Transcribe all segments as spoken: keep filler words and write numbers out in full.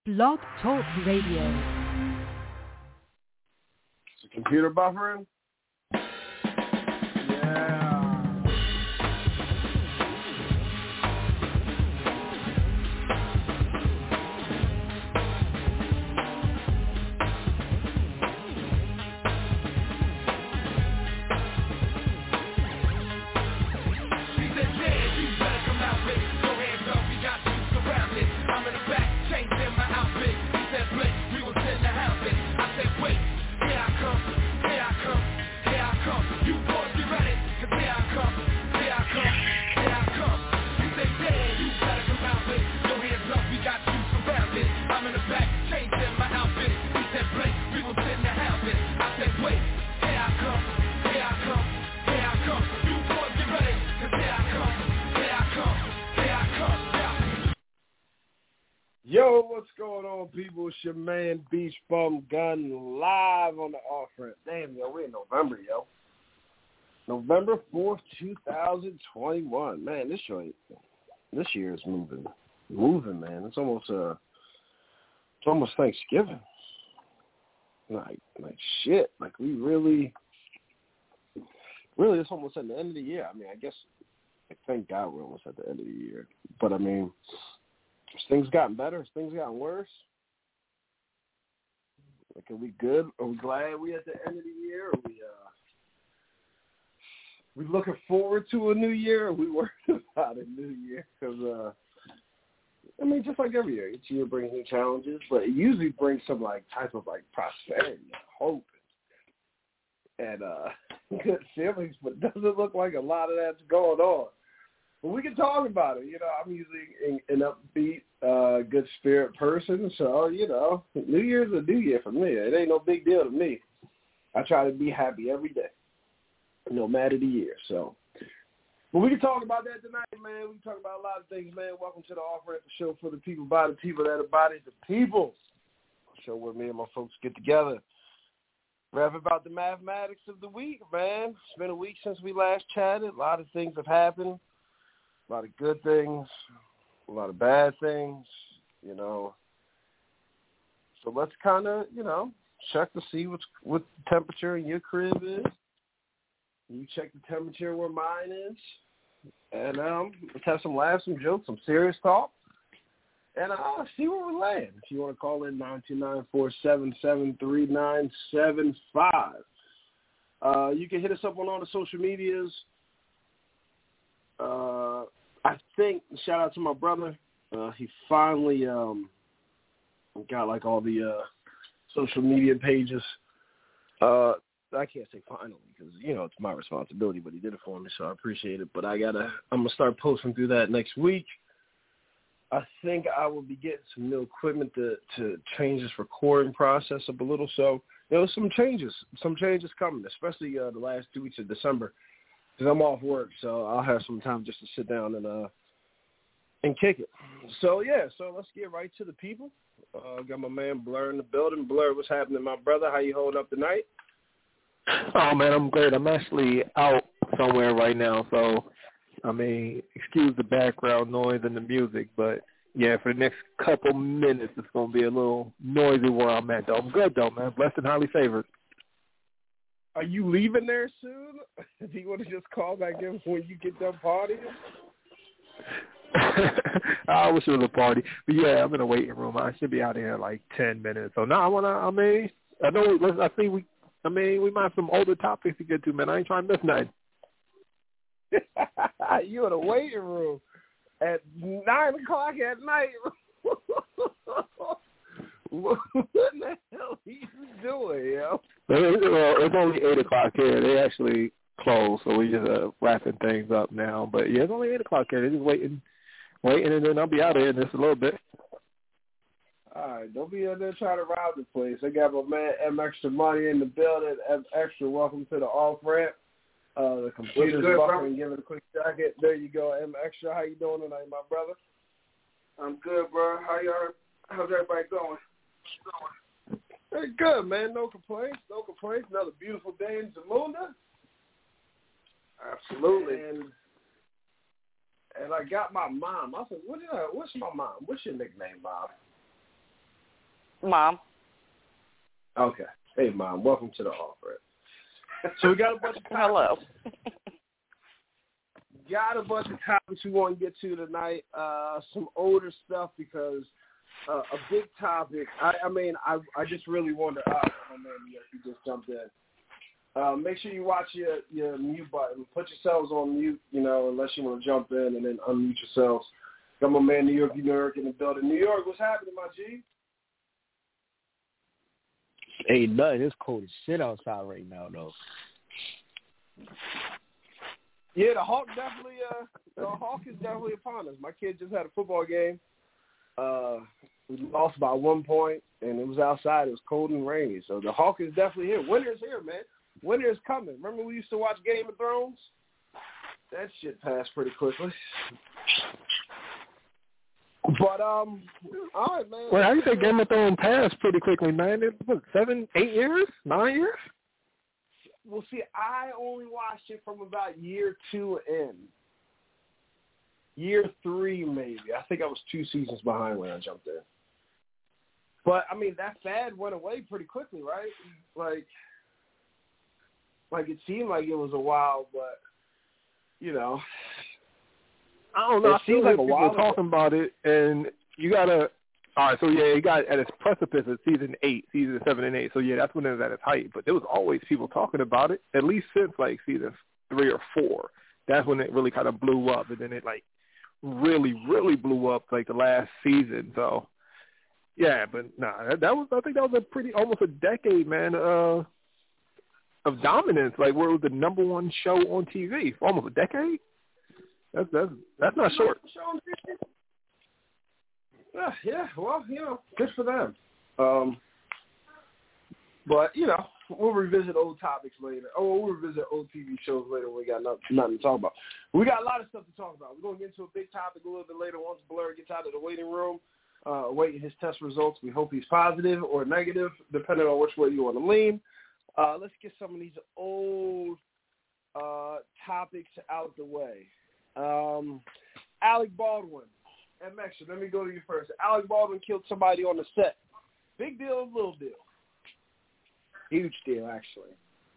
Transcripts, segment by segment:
Blog Talk Radio. Is the computer buffering? Yeah. Yo, what's going on, people? It's your man, Beach Bum Gun, live on the off-ramp. Damn, yo, we're in November, yo. November fourth, two thousand twenty-one. Man, this joint, this year is moving. Moving, man. It's almost, uh, it's almost Thanksgiving. Like, like shit. Like, we really, really, it's almost at the end of the year. I mean, I guess, like, thank God we're almost at the end of the year. But, I mean... Has things gotten better? Has things gotten worse? Like, are we good? Are we glad we at the end of the year? Are we, uh, we looking forward to a new year? Or we worried about a new year? Because, uh, I mean, just like every year, each year brings new challenges, but it usually brings some, like, type of, like, prosperity and hope and, uh, good feelings, but it doesn't look like a lot of that's going on. But we can talk about it. You know, I'm usually an upbeat, uh, good spirit person. So, you know, New Year's a new year for me. It ain't no big deal to me. I try to be happy every day, no matter the year. So, but we can talk about that tonight, man. We can talk about a lot of things, man. Welcome to the Off-Ramp, the show for the people, by the people, that are body, the people. A show where me and my folks get together. Rap about the mathematics of the week, man. It's been a week since we last chatted. A lot of things have happened. A lot of good things, a lot of bad things, you know. So let's kind of, you know, check to see what's what the temperature in your crib is. You check the temperature where mine is. And um, let's have some laughs, some jokes, some serious talk. And uh, see where we land. If you want to call in, nine two nine, four seven seven, three nine seven five. Uh, you can hit us up on all the social medias. Uh, I think, shout out to my brother, uh, he finally um, got like all the uh, social media pages. Uh, I can't say finally because, you know, it's my responsibility, but he did it for me, so I appreciate it. But I gotta, I'm going to start posting through that next week. I think I will be getting some new equipment to, to change this recording process up a little. So, you know, some changes, some changes coming, especially uh, the last two weeks of December. Because I'm off work, so I'll have some time just to sit down and uh and kick it. So, yeah, so let's get right to the people. Uh, got my man Blur in the building. Blur, what's happening, my brother? How you holding up tonight? Oh, man, I'm great. I'm actually out somewhere right now, so, I mean, excuse the background noise and the music, but, yeah, for the next couple minutes, it's going to be a little noisy where I'm at, though. I'm good, though, man. Blessed and highly favored. Are you leaving there soon? Do you want to just call back in when you get done partying? I wish it was a party. But, yeah, I'm in a waiting room. I should be out of here in like ten minutes. So, no, I want to, I mean, I know, let's, I think we, I mean, we might have some older topics to get to, man. I ain't trying to miss nothing. You in a waiting room at nine o'clock at night. What the hell are you doing, yo? Well, it's only eight o'clock here. They actually closed, so we just uh, wrapping things up now. But, yeah, it's only eight o'clock here. They're just waiting, waiting, and then I'll be out of here in just a little bit. All right, don't be out there trying to rob the place. I got my man M Extra Money in the building. M Extra, welcome to the Off-Ramp. Uh, the computer's buffering, give it a quick jacket. There you go, M Extra. How you doing tonight, my brother? I'm good, bro. How y'all? How's everybody going? Very good, man. No complaints. No complaints. Another beautiful day in Zamunda. Absolutely. And and I got my mom. I said, "What did I? What's my mom? What's your nickname, Mom?" Mom. Okay. Hey, Mom. Welcome to the offer. So we got a bunch of topics. Hello. Got a bunch of topics we want to get to tonight. Uh, some older stuff because uh, a big topic. I, I mean, I I just really wanted to ask my man if you just jumped in. Uh, make sure you watch your, your mute button. Put yourselves on mute, you know, unless you want to jump in and then unmute yourselves. Got my man New York, New York in the building. New York, what's happening, my G? Ain't nothing. It's cold as shit outside right now, though. Yeah, the Hawk definitely. Uh, the Hawk is definitely upon us. My kid just had a football game. Uh, we lost by one point, and it was outside. It was cold and rainy. So the Hawk is definitely here. Winter's here, man. Winter is coming. Remember we used to watch Game of Thrones? That shit passed pretty quickly. But, um, all right, man. Well, how you think Game of Thrones passed pretty quickly, man? It was seven, eight years? Nine years? Well, see, I only watched it from about year two in. Year three, maybe. I think I was two seasons behind when I jumped in. But, I mean, that fad went away pretty quickly, right? Like, like it seemed like it was a while, but, you know. I don't know. It I feel seems like like a people while are talking about it, and you got to – all right, so, yeah, it got at its precipice at season eight, season seven and eight. So, yeah, that's when it was at its height. But there was always people talking about it, at least since, like, season three or four. That's when it really kind of blew up, and then it, like, really, really blew up, like, the last season. So, yeah, but, nah, that, that was – I think that was a pretty – almost a decade, man, uh, of dominance, like, where it was the number one show on T V for almost a decade. That's that's that's not short. Yeah, yeah, well, you know, good for them. Um, but you know, we'll revisit old topics later. Oh, we'll revisit old T V shows later when we got nothing, nothing to talk about. We got a lot of stuff to talk about. We're going to get into a big topic a little bit later once Blair gets out of the waiting room, uh, awaiting his test results. We hope he's positive or negative, depending on which way you want to lean. Uh, let's get some of these old uh, topics out the way. Um, Alec Baldwin. And Mexican, let me go to you first. Alec Baldwin killed somebody on the set. Big deal, little deal? Huge deal, actually.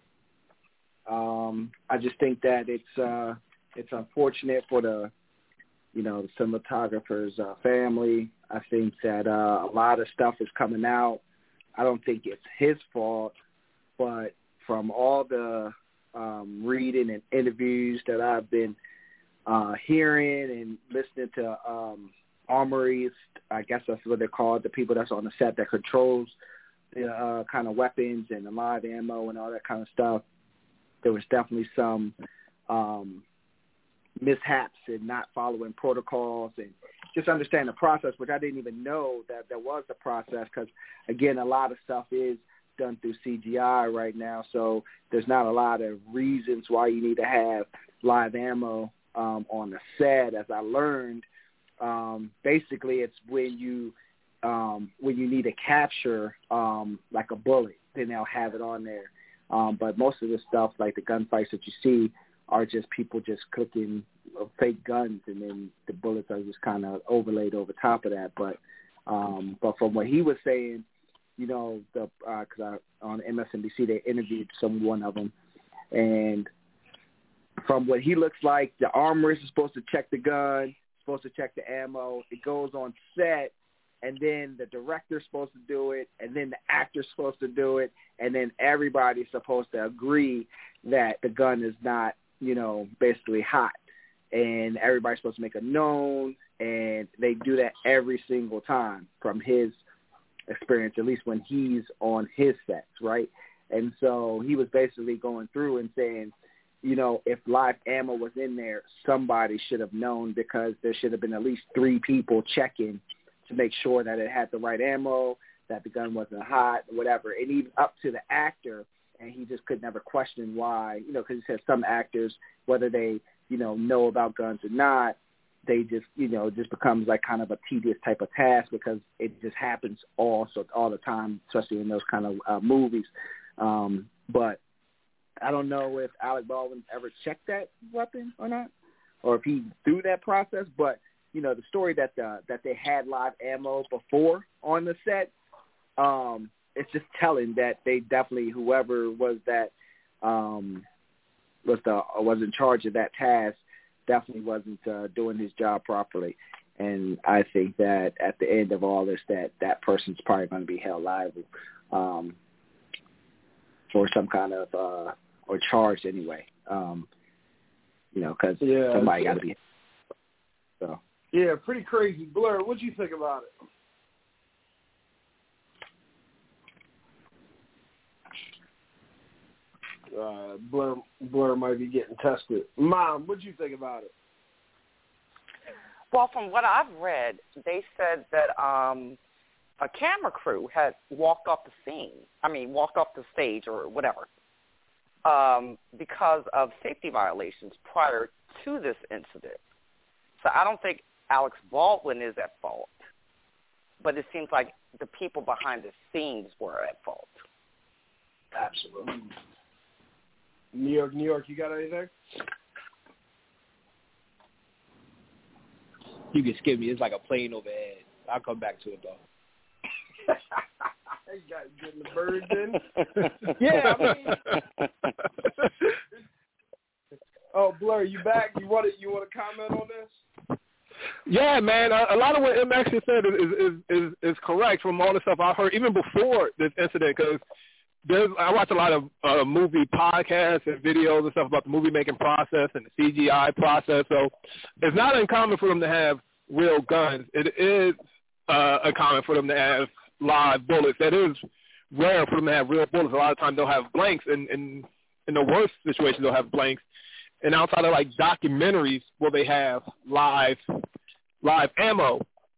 Um, I just think that it's uh, it's unfortunate for the, you know, the cinematographer's uh, family. I think that uh, a lot of stuff is coming out. I don't think it's his fault, but from all the um, reading and interviews that I've been uh, hearing and listening to um, armories, I guess that's what they're called, the people that's on the set that controls the uh, kind of weapons and the live ammo and all that kind of stuff, there was definitely some um, mishaps in not following protocols and just understand the process, which I didn't even know that there was a process because, again, a lot of stuff is done through C G I right now, so there's not a lot of reasons why you need to have live ammo um, on the set. As I learned, um, basically it's when you um, when you need to capture um, like a bullet, then they'll have it on there. Um, but most of the stuff, like the gunfights that you see, are just people just cooking fake guns, and then the bullets are just kind of overlaid over top of that. But um, but from what he was saying, you know, the because uh, on M S N B C they interviewed some one of them, and from what he looks like, the armorist is supposed to check the gun, supposed to check the ammo. It goes on set, and then the director's supposed to do it, and then the actor's supposed to do it, and then everybody's supposed to agree that the gun is not, you know, basically hot, and everybody's supposed to make a known, and they do that every single time from his experience, at least when he's on his sets, right? And so he was basically going through and saying, you know, if live ammo was in there, somebody should have known, because there should have been at least three people checking to make sure that it had the right ammo, that the gun wasn't hot, whatever. And even up to the actor, and he just could never question why, you know, because he said some actors, whether they, you know, know about guns or not, they just, you know, it just becomes like kind of a tedious type of task because it just happens all so all the time, especially in those kind of uh, movies. Um, but I don't know if Alec Baldwin ever checked that weapon or not, or if he through that process. But you know, the story that the, that they had live ammo before on the set, um, it's just telling that they definitely, whoever was that, um, was the was in charge of that task, definitely wasn't uh, doing his job properly. And I think that at the end of all this, that that person's probably going to be held liable um, for some kind of uh, or charged anyway. Um, you know, because yeah, somebody got to be. So yeah, pretty crazy. Blur, what do you think about it? Uh, Blur, Blur might be getting tested. Mom, what do you think about it? Well, from what I've read, they said that um, a camera crew had walked off the scene. I mean, walked off the stage or whatever um, because of safety violations prior to this incident. So I don't think Alex Baldwin is at fault, but it seems like the people behind the scenes were at fault. Absolutely. New York, New York, you got anything? You can skip me. It's like a plane overhead. I'll come back to it, though. You got getting the birds in? Yeah, I mean. Oh, Blur, you back? You want to, you want to comment on this? Yeah, man. A, a lot of what M actually said is, is is is correct from all the stuff I heard, even before this incident, because there's I watch a lot of uh, movie podcasts and videos and stuff about the movie making process and the C G I process. So it's not uncommon for them to have real guns. It is uh, uncommon for them to have live bullets. That is rare for them to have real bullets. A lot of times they'll have blanks, and in, in the worst situations they'll have blanks. And outside of like documentaries where they have live live ammo.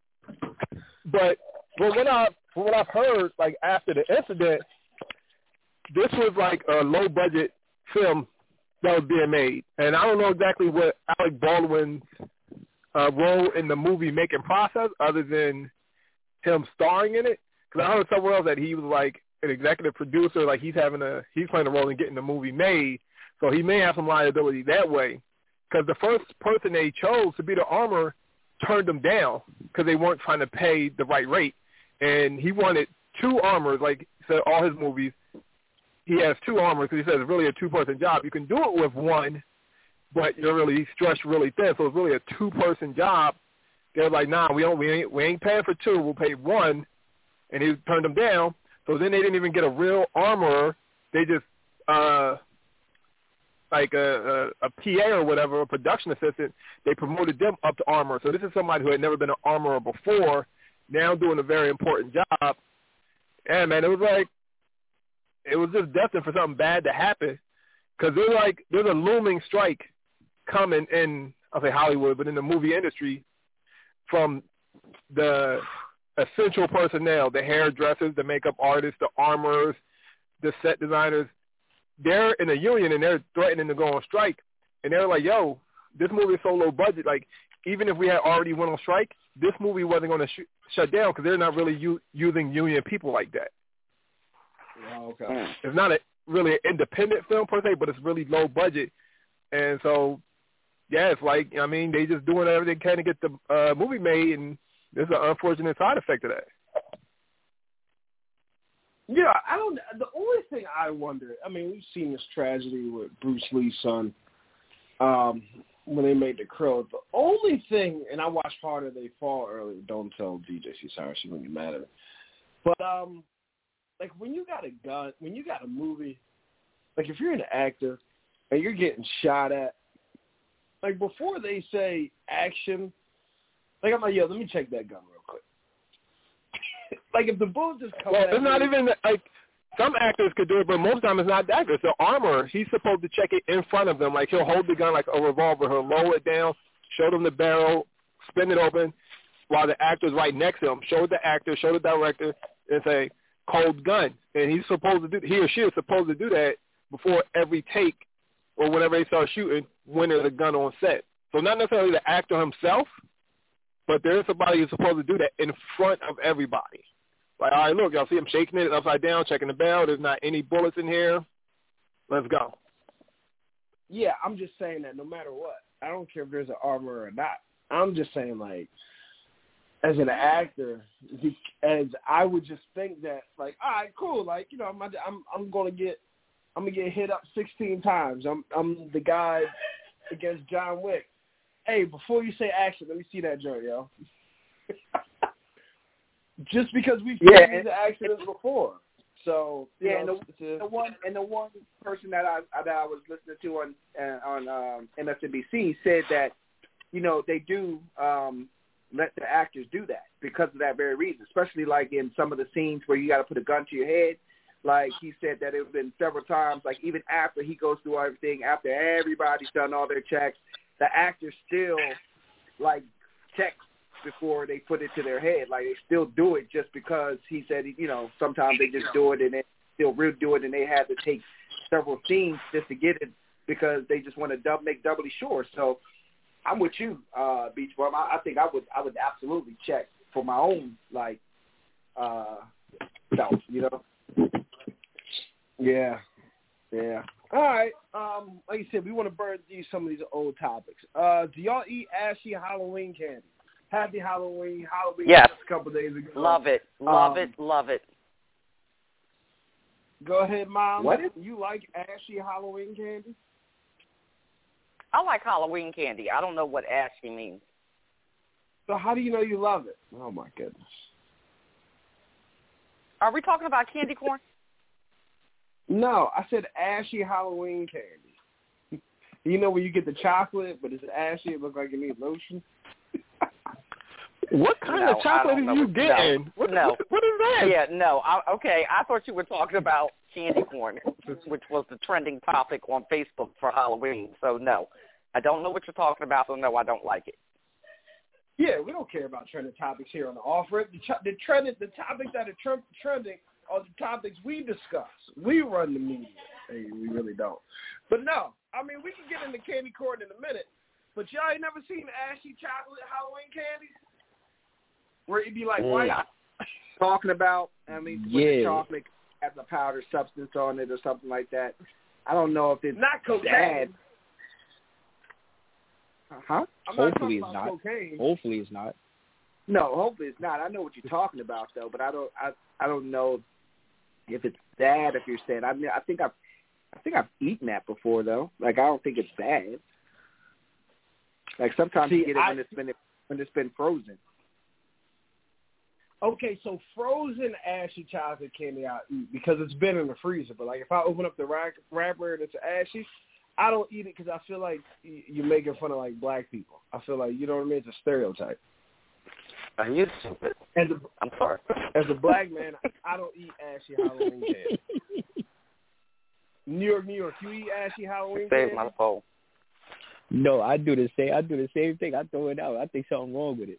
But from what I from what I've heard, like after the incident, this was like a low-budget film that was being made. And I don't know exactly what Alec Baldwin's uh, role in the movie-making process other than him starring in it. Because I heard somewhere else that he was like an executive producer, like he's having a he's playing a role in getting the movie made. So he may have some liability that way. Because the first person they chose to be the armor turned them down because they weren't trying to pay the right rate. And he wanted two armors, like so all his movies. He has two armors because he says it's really a two-person job. You can do it with one, but you're really stretched really thin, so it's really a two-person job. They're like, nah, we don't, we ain't, we ain't paying for two. We'll pay one, and he turned them down. So then they didn't even get a real armorer. They just uh, like a, a, a P A or whatever, a production assistant. They promoted them up to armorer. So this is somebody who had never been an armorer before, now doing a very important job. And man, it was like. It was just destined for something bad to happen because there's like there's a looming strike coming in, I'll say Hollywood, but in the movie industry from the essential personnel, the hairdressers, the makeup artists, the armorers, the set designers. They're in a union and they're threatening to go on strike. And they're like, yo, this movie is so low budget. Like, even if we had already went on strike, this movie wasn't going to sh- shut down because they're not really u- using union people like that. Oh, okay. It's not a really an independent film per se, but it's really low budget, and so yeah, it's like I mean they just doing everything they can to get the uh, movie made, and there's an unfortunate side effect of that. Yeah, I don't. The only thing I wonder, I mean, we've seen this tragedy with Bruce Lee's son um, when they made The Crow. The only thing, and I watched Harder They Fall earlier. Don't tell D J she's sorry, she wouldn't get mad at me. But um. Like, when you got a gun, when you got a movie, like, if you're an actor and you're getting shot at, like, before they say action, like, I'm like, yo, let me check that gun real quick. Like, if the bullet just comes Well, at it's not me, even, like, some actors could do it, but most of the time it's not the actor. It's the armorer. He's supposed to check it in front of them. Like, he'll hold the gun like a revolver. He'll lower it down, show them the barrel, spin it open, while the actor's right next to him. Show the actor, show the director, and say, cold gun, and he's supposed to do he or she is supposed to do that before every take or whenever they start shooting when there's a gun on set. So not necessarily the actor himself, but there's somebody who's supposed to do that in front of everybody. Like, all right, look, y'all see him shaking it upside down, checking the barrel. There's not any bullets in here. Let's go. Yeah, I'm just saying that no matter what, I don't care if there's an armor or not. I'm just saying, like, as an actor, as I would just think that, like, all right, cool, like, you know, I'm I'm I'm gonna get I'm gonna get hit up sixteen times. I'm I'm the guy against John Wick. Hey, before you say action, let me see that joint, yo. Just because we've seen yeah, these accidents before. So yeah, know, and the, a, the one and the one person that I that I was listening to on uh, on um, M S N B C said that, you know, they do um, let the actors do that because of that very reason, especially like in some of the scenes where you got to put a gun to your head. Like he said that it has been several times, like even after he goes through everything, after everybody's done all their checks, the actors still like check before they put it to their head. Like they still do it just because he said, you know, sometimes they just do it and then still redo it and they had to take several scenes just to get it because they just want to dub, make doubly sure. So I'm with you, uh, Beach Bum. I, I think I would I would absolutely check for my own like uh, self, you know. Yeah, yeah. All right. Um, like you said, we want to burn through some of these old topics. Uh, do y'all eat ashy Halloween candy? Happy Halloween, Halloween yes. just a couple days ago. Love it, love um, it, love it. Go ahead, Mom. What is- you like ashy Halloween candy? I like Halloween candy. I don't know what ashy means. So how do you know you love it? Oh, my goodness. Are we talking about candy corn? No, I said ashy Halloween candy. You know when you get the chocolate, but it's ashy, it looks like it needs lotion? What kind No, of chocolate I are don't you know. getting? No. What, no. What, what is that? Yeah, no. I, okay, I thought you were talking about candy corn, which was the trending topic on Facebook for Halloween. So, no. I don't know what you're talking about, so no, I don't like it. Yeah, we don't care about trending topics here on the offer. The, the, trending, the topics that are tre- trending are the topics we discuss. We run the media. Hey, we really don't. But no, I mean, we can get into candy corn in a minute, but y'all ain't never seen ashy chocolate Halloween candy? Where it'd be like white? No. Talking about, I mean, with Yeah. the chocolate has a powder substance on it or something like that. I don't know if it's Not cocaine. bad. Huh? I'm not Hopefully talking it's about not. cocaine. Hopefully it's not. No, hopefully it's not. I know what you're talking about though, but I don't. I I don't know if it's bad. If you're saying, I mean, I think I've I think I've eaten that before though. Like I don't think it's bad. Like sometimes See, you get it I, when it's been when it's been frozen. Okay, so frozen ashy chocolate candy I eat because it's been in the freezer. But like if I open up the rack, wrapper and it's ashy, I don't eat it because I feel like you're making fun of like black people. I feel like, you know what I mean? It's a stereotype. Are you stupid? As a, I'm sorry. as a black man, I don't eat ashy Halloween candy. New York, New York, you eat ashy Halloween Save candy? my soul. No, I do the same. I do the same thing. I throw it out. I think something wrong with it.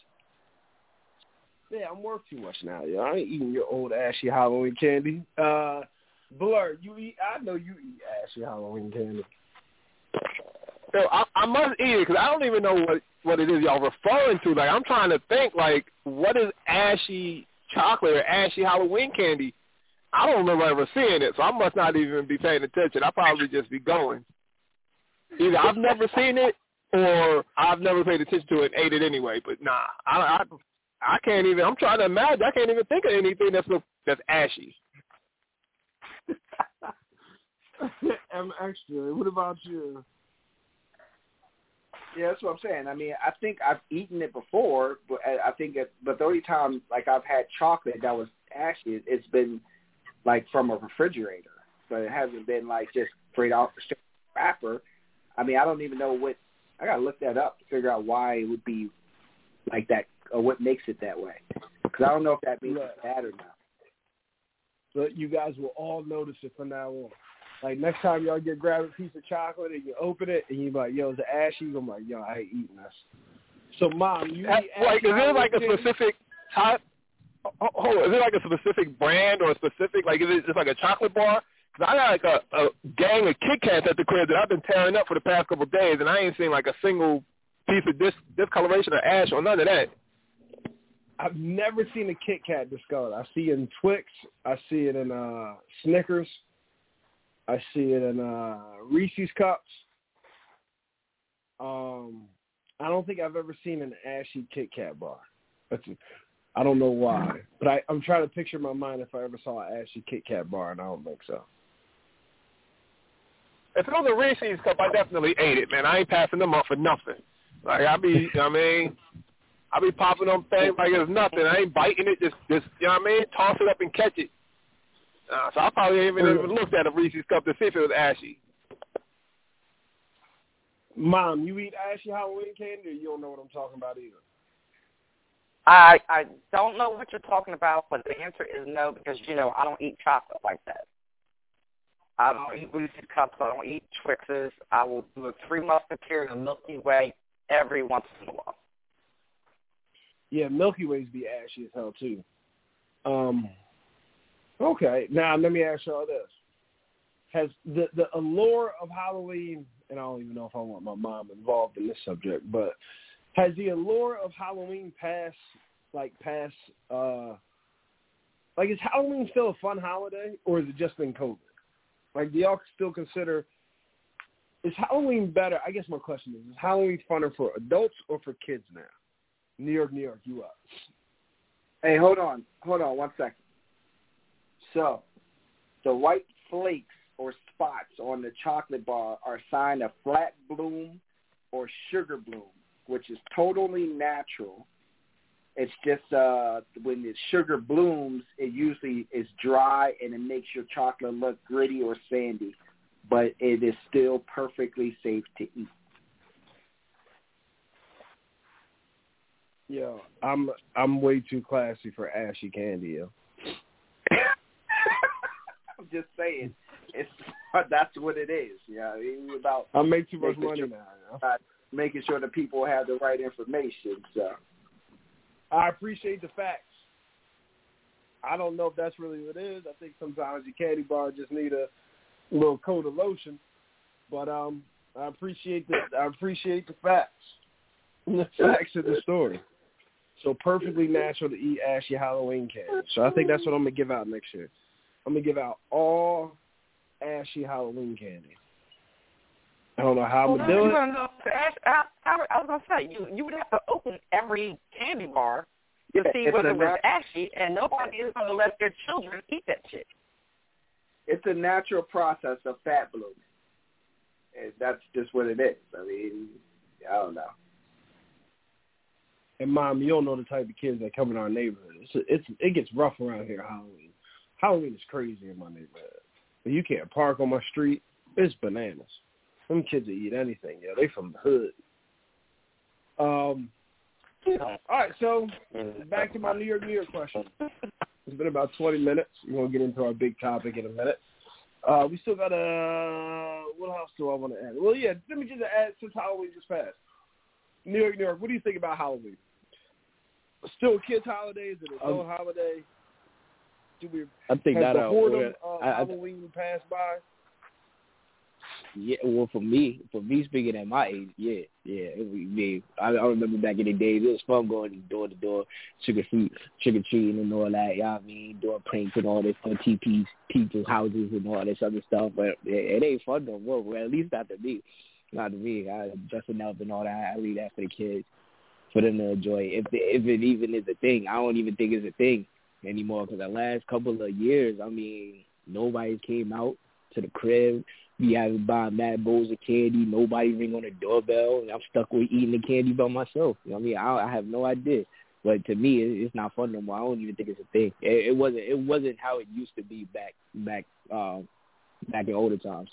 Yeah, I'm work too much now, yo. I ain't eating your old ashy Halloween candy. Uh, Blur, you eat? I know you eat ashy Halloween candy. So I, I must eat it because I don't even know what, what it is y'all referring to. Like I'm trying to think, like, what is ashy chocolate or ashy Halloween candy? I don't remember ever seeing it, so I must not even be paying attention. I'll probably just be going. Either I've never seen it or I've never paid attention to it and ate it anyway. But nah, I, I, I can't even. I'm trying to imagine. I can't even think of anything that's that's ashy. I'm extra. What about you? Yeah, that's what I'm saying. I mean, I think I've eaten it before, but I think it, but the only time like I've had chocolate that was ashy, it's been like from a refrigerator, so it hasn't been like just straight off the wrapper. I mean, I don't even know what. I gotta look that up to figure out why it would be like that or what makes it that way. Because I don't know if that means it's bad or not. But you guys will all notice it from now on. Like next time y'all get grab a piece of chocolate and you open it and you're like, yo, is it ashy? You're like, yo, I hate eating this. So, Mom, you That, eat like, ashy is there like a Halloween specific type? Oh, oh, is it like a specific brand or a specific, like, is it just like a chocolate bar? Because I got like a, a gang of Kit Kats at the crib that I've been tearing up for the past couple of days, and I ain't seen like a single piece of dis- discoloration or ash or none of that. I've never seen a Kit Kat discolored. I see it in Twix. I see it in uh, Snickers. I see it in uh, Reese's Cups. Um, I don't think I've ever seen an ashy Kit Kat bar. That's a, I don't know why, but I, I'm trying to picture in my mind if I ever saw an Ashy Kit Kat bar, and I don't think so. If it was a Reese's cup, I definitely ate it, man. I ain't passing them up for nothing. Like, I be, you know what I mean, I be popping them things like it's nothing. I ain't biting it, just, just you know what I mean, toss it up and catch it. Uh, so I probably ain't even, even looked at a Reese's cup to see if it was ashy. Mom, you eat ashy Halloween candy, or you don't know what I'm talking about either? I I don't know what you're talking about, but the answer is no, because, you know, I don't eat chocolate like that. I don't eat Reese's Cups. I don't eat Twixes. I will do a Three Musketeers and Milky Way every once in a while. Yeah, Milky Ways be ashy as hell, too. Um, okay, now let me ask y'all this. Has the, the allure of Halloween, and I don't even know if I want my mom involved in this subject, but has the allure of Halloween passed, like, past, uh, like, is Halloween still a fun holiday, or is it just been COVID? Like, do y'all still consider, is Halloween better? I guess my question is, is Halloween funner for adults or for kids now? New York, New York, you up. Hey, hold on. Hold on one second. So, the white flakes or spots on the chocolate bar are a sign of flat bloom or sugar bloom, which is totally natural. It's just uh, when the sugar blooms, it usually is dry and it makes your chocolate look gritty or sandy, but it is still perfectly safe to eat. Yo, I'm I'm way too classy for ashy candy, yo. I'm just saying, it's that's what it is. Yeah, you know, about I make too much money sure, now. You know? uh, making sure that people have the right information. So. I appreciate the facts. I don't know if that's really what it is. I think sometimes your candy bar just need a little coat of lotion. But um, I appreciate the I appreciate the facts. The facts of the story. So perfectly natural to eat ashy Halloween candy. So I think that's what I'm gonna give out next year. I'm gonna give out all ashy Halloween candy. I don't know how I'm well, gonna do it. Know, I, I, I was gonna say you you would have to open every candy bar to yeah, see whether it was nat- ashy, and nobody is gonna let their children eat that shit. It's a natural process of fat blooming. And that's just what it is. I mean, I don't know. And Mom, you don't know the type of kids that come in our neighborhood. It's it's it gets rough around here. Halloween, Halloween is crazy in my neighborhood. You can't park on my street. It's bananas. Them kids will eat anything. Yeah, they from the hood. Um. All right, so back to my New York, New York question. It's been about twenty minutes. We're gonna get into our big topic in a minute. Uh, we still got a. What else do I want to add? Well, yeah, let me just add since Halloween just passed. New York, New York. What do you think about Halloween? Still a kids' holiday? Is it an adult um, holiday? Do we? I think has that the uh, boredom uh, of I, Halloween I, passed by? Yeah, well, for me, for me speaking at my age, yeah, yeah. It was, yeah. I, I remember back in the days, it was fun going door to door, trick or treat, trick or treating and all that. You know what I mean? Doing pranks and all this on T P's, people's houses and all this other stuff. But it, it ain't fun no more. Well, at least not to me. Not to me. I dressing up and all that. I leave that for the kids, for them to enjoy. If if it even is a thing, I don't even think it's a thing anymore. Because the last couple of years, I mean, nobody came out to the crib. We haven't buying mad bowls of candy. Nobody ring on the doorbell. And I'm stuck with eating the candy by myself. You know what I mean? I, I have no idea. But to me, it, it's not fun no more. I don't even think it's a thing. It, it wasn't. It wasn't how it used to be back back um, back in older times.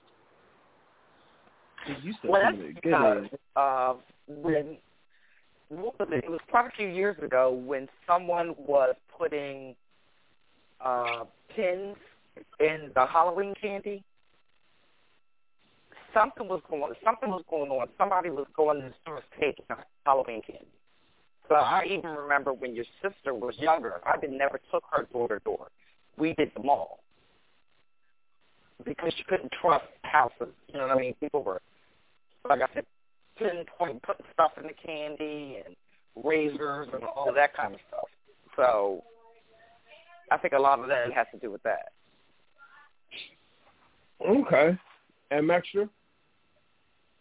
It used to well, be that's good. because uh, when what was it? It was quite a few years ago when someone was putting uh, pins in the Halloween candy. Something was going. Something was going on. Somebody was going to the store taking Halloween candy. So I even remember when your sister was younger. I did never took her door to door. We did the mall because you couldn't trust houses. You know what I mean? People were, like I said, pinpoint putting stuff in the candy and razors and all of that kind of stuff. So I think a lot of that has to do with that. Okay. And Maxtra?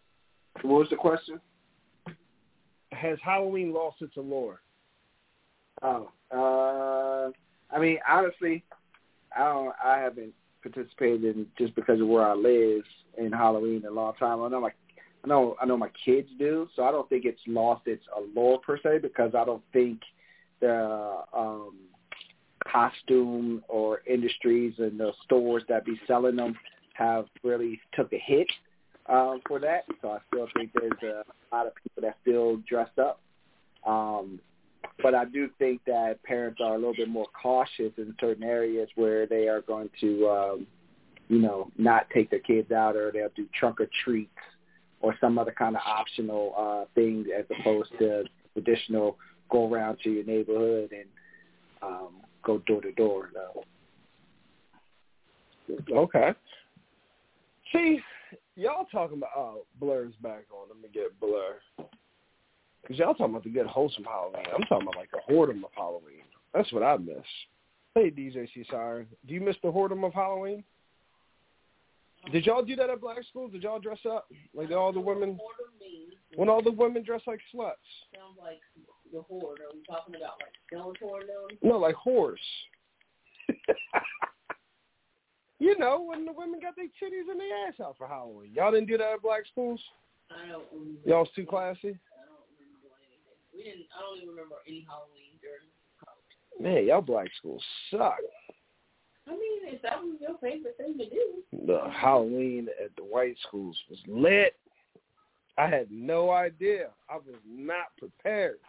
What was the question? Has Halloween lost its allure? Oh, uh, I mean, honestly, I don't. I haven't participated in just because of where I live in Halloween in a long time. I know my, I know, I know my kids do, so I don't think it's lost its allure per se because I don't think the um, costume or industries and the stores that be selling them have really took a hit um, for that. So I still think there's a lot of people that still dress up. Um, But I do think that parents are a little bit more cautious in certain areas where they are going to, um, you know, not take their kids out, or they'll do trunk or treats or some other kind of optional uh, thing as opposed to traditional go around to your neighborhood and um, go door to door. So. Okay. See, y'all talking about, oh, Blur's back on. Let me get Blur. Because y'all talking about the good wholesome Halloween. I'm talking about like a whoredom of Halloween. That's what I miss. Hey, D J C Siren, do you miss the whoredom of Halloween? Did y'all do that at black schools? Did y'all dress up? Like all the women? When all the women dress like sluts? Sounds like the horde. Are we talking about like Skeletor now? No, like whores. You know, when the women got their titties and their ass out for Halloween. Y'all didn't do that at black schools? I don't remember. Y'all was too classy? We didn't. I don't even remember any Halloween during college. Man, y'all black schools suck. I mean, if that was your favorite thing to do. The Halloween at the white schools was lit. I had no idea. I was not prepared.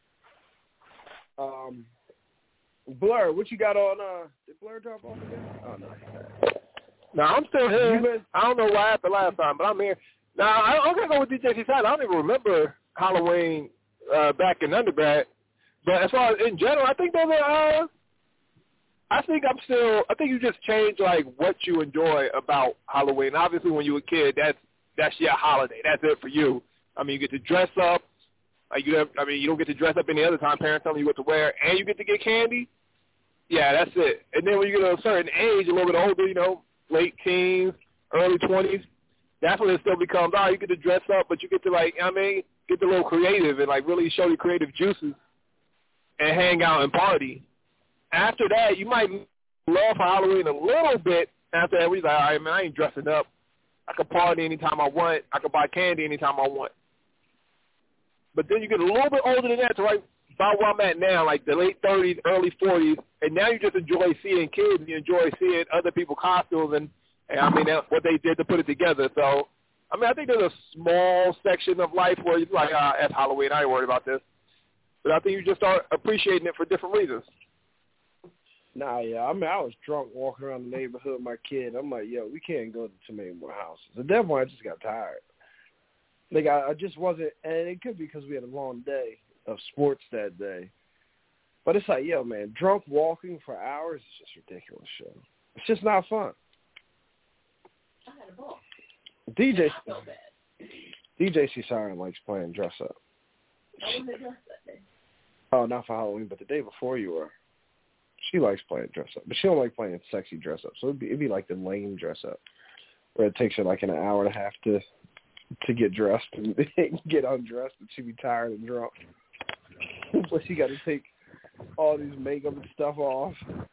Um, Blur, what you got on? Uh, did Blur drop off again? Oh no, he's back. No, I'm still here. Been... I don't know why happened last time, but I'm here. Now I'm gonna go with D J C side. I don't even remember Halloween. Uh, back in undergrad, but as far as in general, I think those are. Uh, I think I'm still. I think you just change like what you enjoy about Halloween. Obviously, when you were a kid, that's that's your holiday. That's it for you. I mean, you get to dress up. Like you have, I mean, you don't get to dress up any other time. Parents tell you what to wear, and you get to get candy. Yeah, that's it. And then when you get to a certain age, a little bit older, you know, late teens, early twenties, that's when it still becomes, oh, you get to dress up, but you get to like, I mean. Get a little creative and, like, really show your creative juices and hang out and party. After that, you might love Halloween a little bit. After that, we're like, all right, man, I ain't dressing up. I can party anytime I want. I can buy candy anytime I want. But then you get a little bit older than that to, like, about where I'm at now, like the late thirties, early forties, and now you just enjoy seeing kids and you enjoy seeing other people's costumes and, and I mean, that, what they did to put it together. So, I mean, I think there's a small section of life where you're like, ah, that's Halloween. I ain't worried about this. But I think you just start appreciating it for different reasons. Nah, yeah. I mean, I was drunk walking around the neighborhood with my kid. I'm like, yo, we can't go to too many more houses. At that point, I just got tired. Like, I, I just wasn't, and it could be because we had a long day of sports that day. But it's like, yo, man, drunk walking for hours is just ridiculous, shit. It's just not fun. I had a ball. D J, I felt bad. D J C Siren likes playing dress up. I wasn't dressed that day. Oh, not for Halloween, but the day before you were. She likes playing dress up, but she don't like playing sexy dress up. So it'd be, it'd be like the lame dress up, where it takes her like an hour and a half to to get dressed and get undressed, and she'd be tired and drunk. But she got to take all these makeup and stuff off.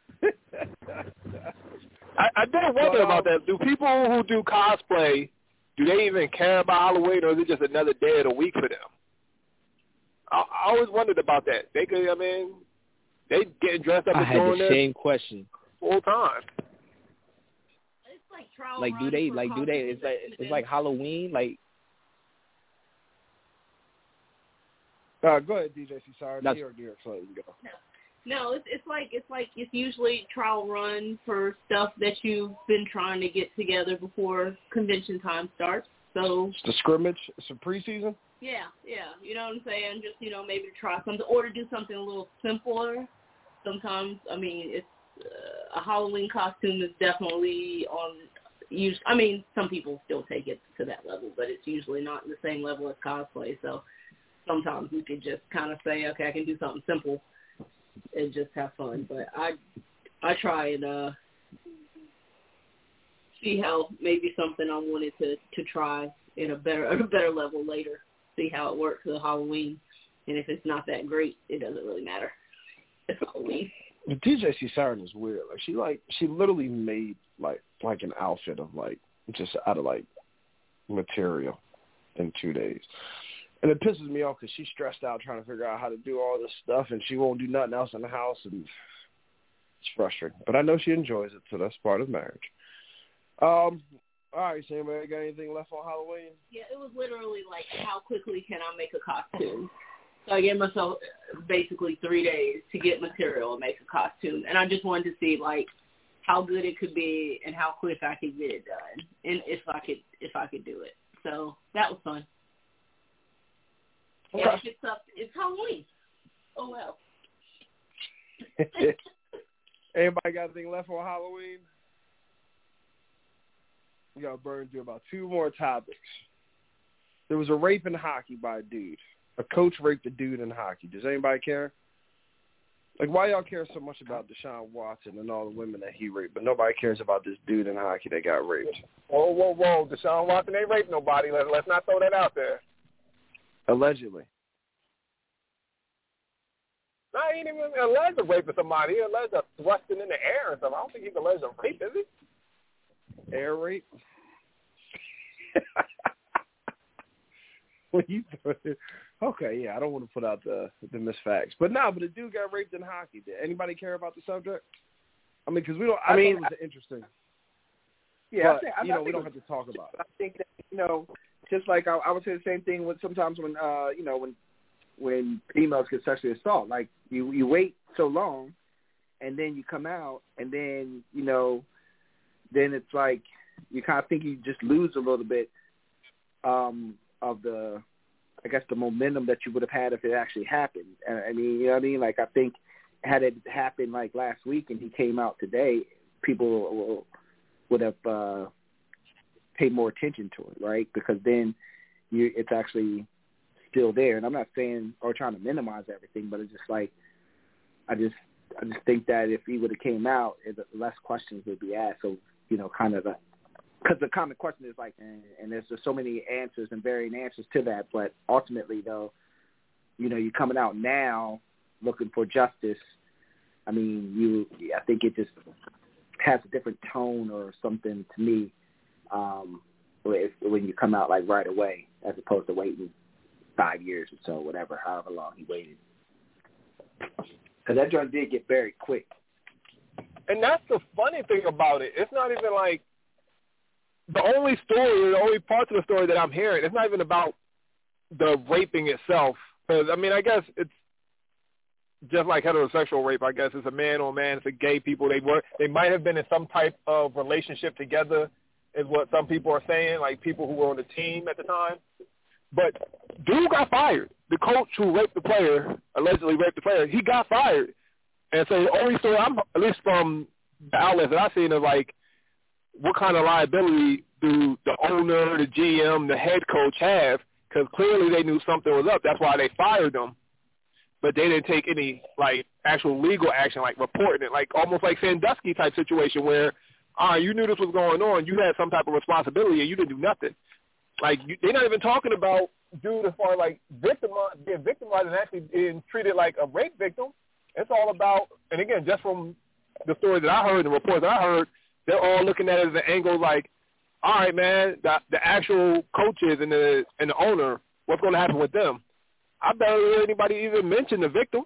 I, I did wonder about that. Do people who do cosplay, do they even care about Halloween, or is it just another day of the week for them? I, I always wondered about that. They could, I mean, they getting dressed up I and had doing the this same question. full time. It's like trial Like, do they, like, do they, it's like, it's like Halloween, like. Uh, go ahead, D J C. Sorry, That's, D or D or so you go. No. No, it's it's like it's like it's usually trial run for stuff that you've been trying to get together before convention time starts. So It's the scrimmage, it's a preseason. yeah, yeah, you know what I'm saying. Just you know maybe to try something or to do something a little simpler. Sometimes I mean it's uh, a Halloween costume is definitely on. Use I mean some people still take it to that level, but it's usually not the same level as cosplay. So sometimes you could just kind of say, okay, I can do something simple and just have fun. But I I try and uh, see how maybe something I wanted to, to try in a better at a better level later. See how it works for Halloween. And if it's not that great, it doesn't really matter. It's Halloween. The D J C Siren is weird. Like she like she literally made like like an outfit of like just out of like material in two days. And it pisses me off because she's stressed out trying to figure out how to do all this stuff, and she won't do nothing else in the house, and it's frustrating. But I know she enjoys it, so that's part of marriage. Um, all right, so anybody got anything left on Halloween? Yeah, it was literally like, how quickly can I make a costume? So I gave myself basically three days to get material and make a costume, and I just wanted to see like how good it could be and how quick I could get it done, and if I could if I could do it. So that was fun. Okay. Yeah, it's up. It's Halloween. Oh well. Anybody got anything left on Halloween? We got to burn through about two more topics. There was a rape in hockey by a dude. A coach raped a dude in hockey. Does anybody care? Like, why y'all care so much about Deshaun Watson and all the women that he raped, but nobody cares about this dude in hockey that got raped? Whoa, whoa, whoa. Deshaun Watson ain't raped nobody. Let, let's not throw that out there. Allegedly. No, he ain't even alleged of raping somebody. He alleged of thrusting in the air and stuff. I don't think he's alleged of rape, is he? Air rape? When you okay, yeah, I don't want to put out the the misfacts, but no, but the dude got raped in hockey. Did anybody care about the subject? I mean, because we don't. I, I mean, thought it was interesting. Yeah, but, I think, I, you know, I think we don't was, have to talk about it. I think that you know, just like I, I would say the same thing when sometimes when uh you know when when females get sexually assaulted, like you you wait so long, and then you come out, and then you know, then it's like you kind of think you just lose a little bit um, of the, I guess, the momentum that you would have had if it actually happened. I mean, you know what I mean? Like, I think had it happened like last week and he came out today, people will, would have uh, paid more attention to it, right? Because then you, it's actually still there. And I'm not saying or trying to minimize everything, but it's just like, I just, I just think that if he would have came out, it, less questions would be asked. So, you know, kind of a, because the common question is like, and, and there's just so many answers and varying answers to that. But ultimately, though, you know, you're coming out now looking for justice. I mean, you, I think it just has a different tone or something to me um, if, when you come out like right away, as opposed to waiting five years or so, whatever, however long he waited. Because that joint did get buried quick. And that's the funny thing about it. It's not even like the only story, the only parts of the story that I'm hearing, it's not even about the raping itself. Because, I mean, I guess it's just like heterosexual rape. I guess it's a man on man. It's a gay people. They were, they might have been in some type of relationship together is what some people are saying, like people who were on the team at the time. But dude got fired. The coach who raped the player, allegedly raped the player, he got fired. And so the only story I'm, at least from the outlets that I've seen, is like, what kind of liability do the owner, the G M, the head coach have? Because clearly they knew something was up. That's why they fired them. But they didn't take any, like, actual legal action, like reporting it, like almost like Sandusky type situation where, all right, you knew this was going on. You had some type of responsibility, and you didn't do nothing. Like, you, they're not even talking about dude as far as, like, victimized, being victimized and actually being treated like a rape victim. It's all about, and again, just from the story that I heard, the reports that I heard, they're all looking at it as an angle like, all right, man, the, the actual coaches and the and the owner, what's going to happen with them? I barely hear anybody even mention the victim.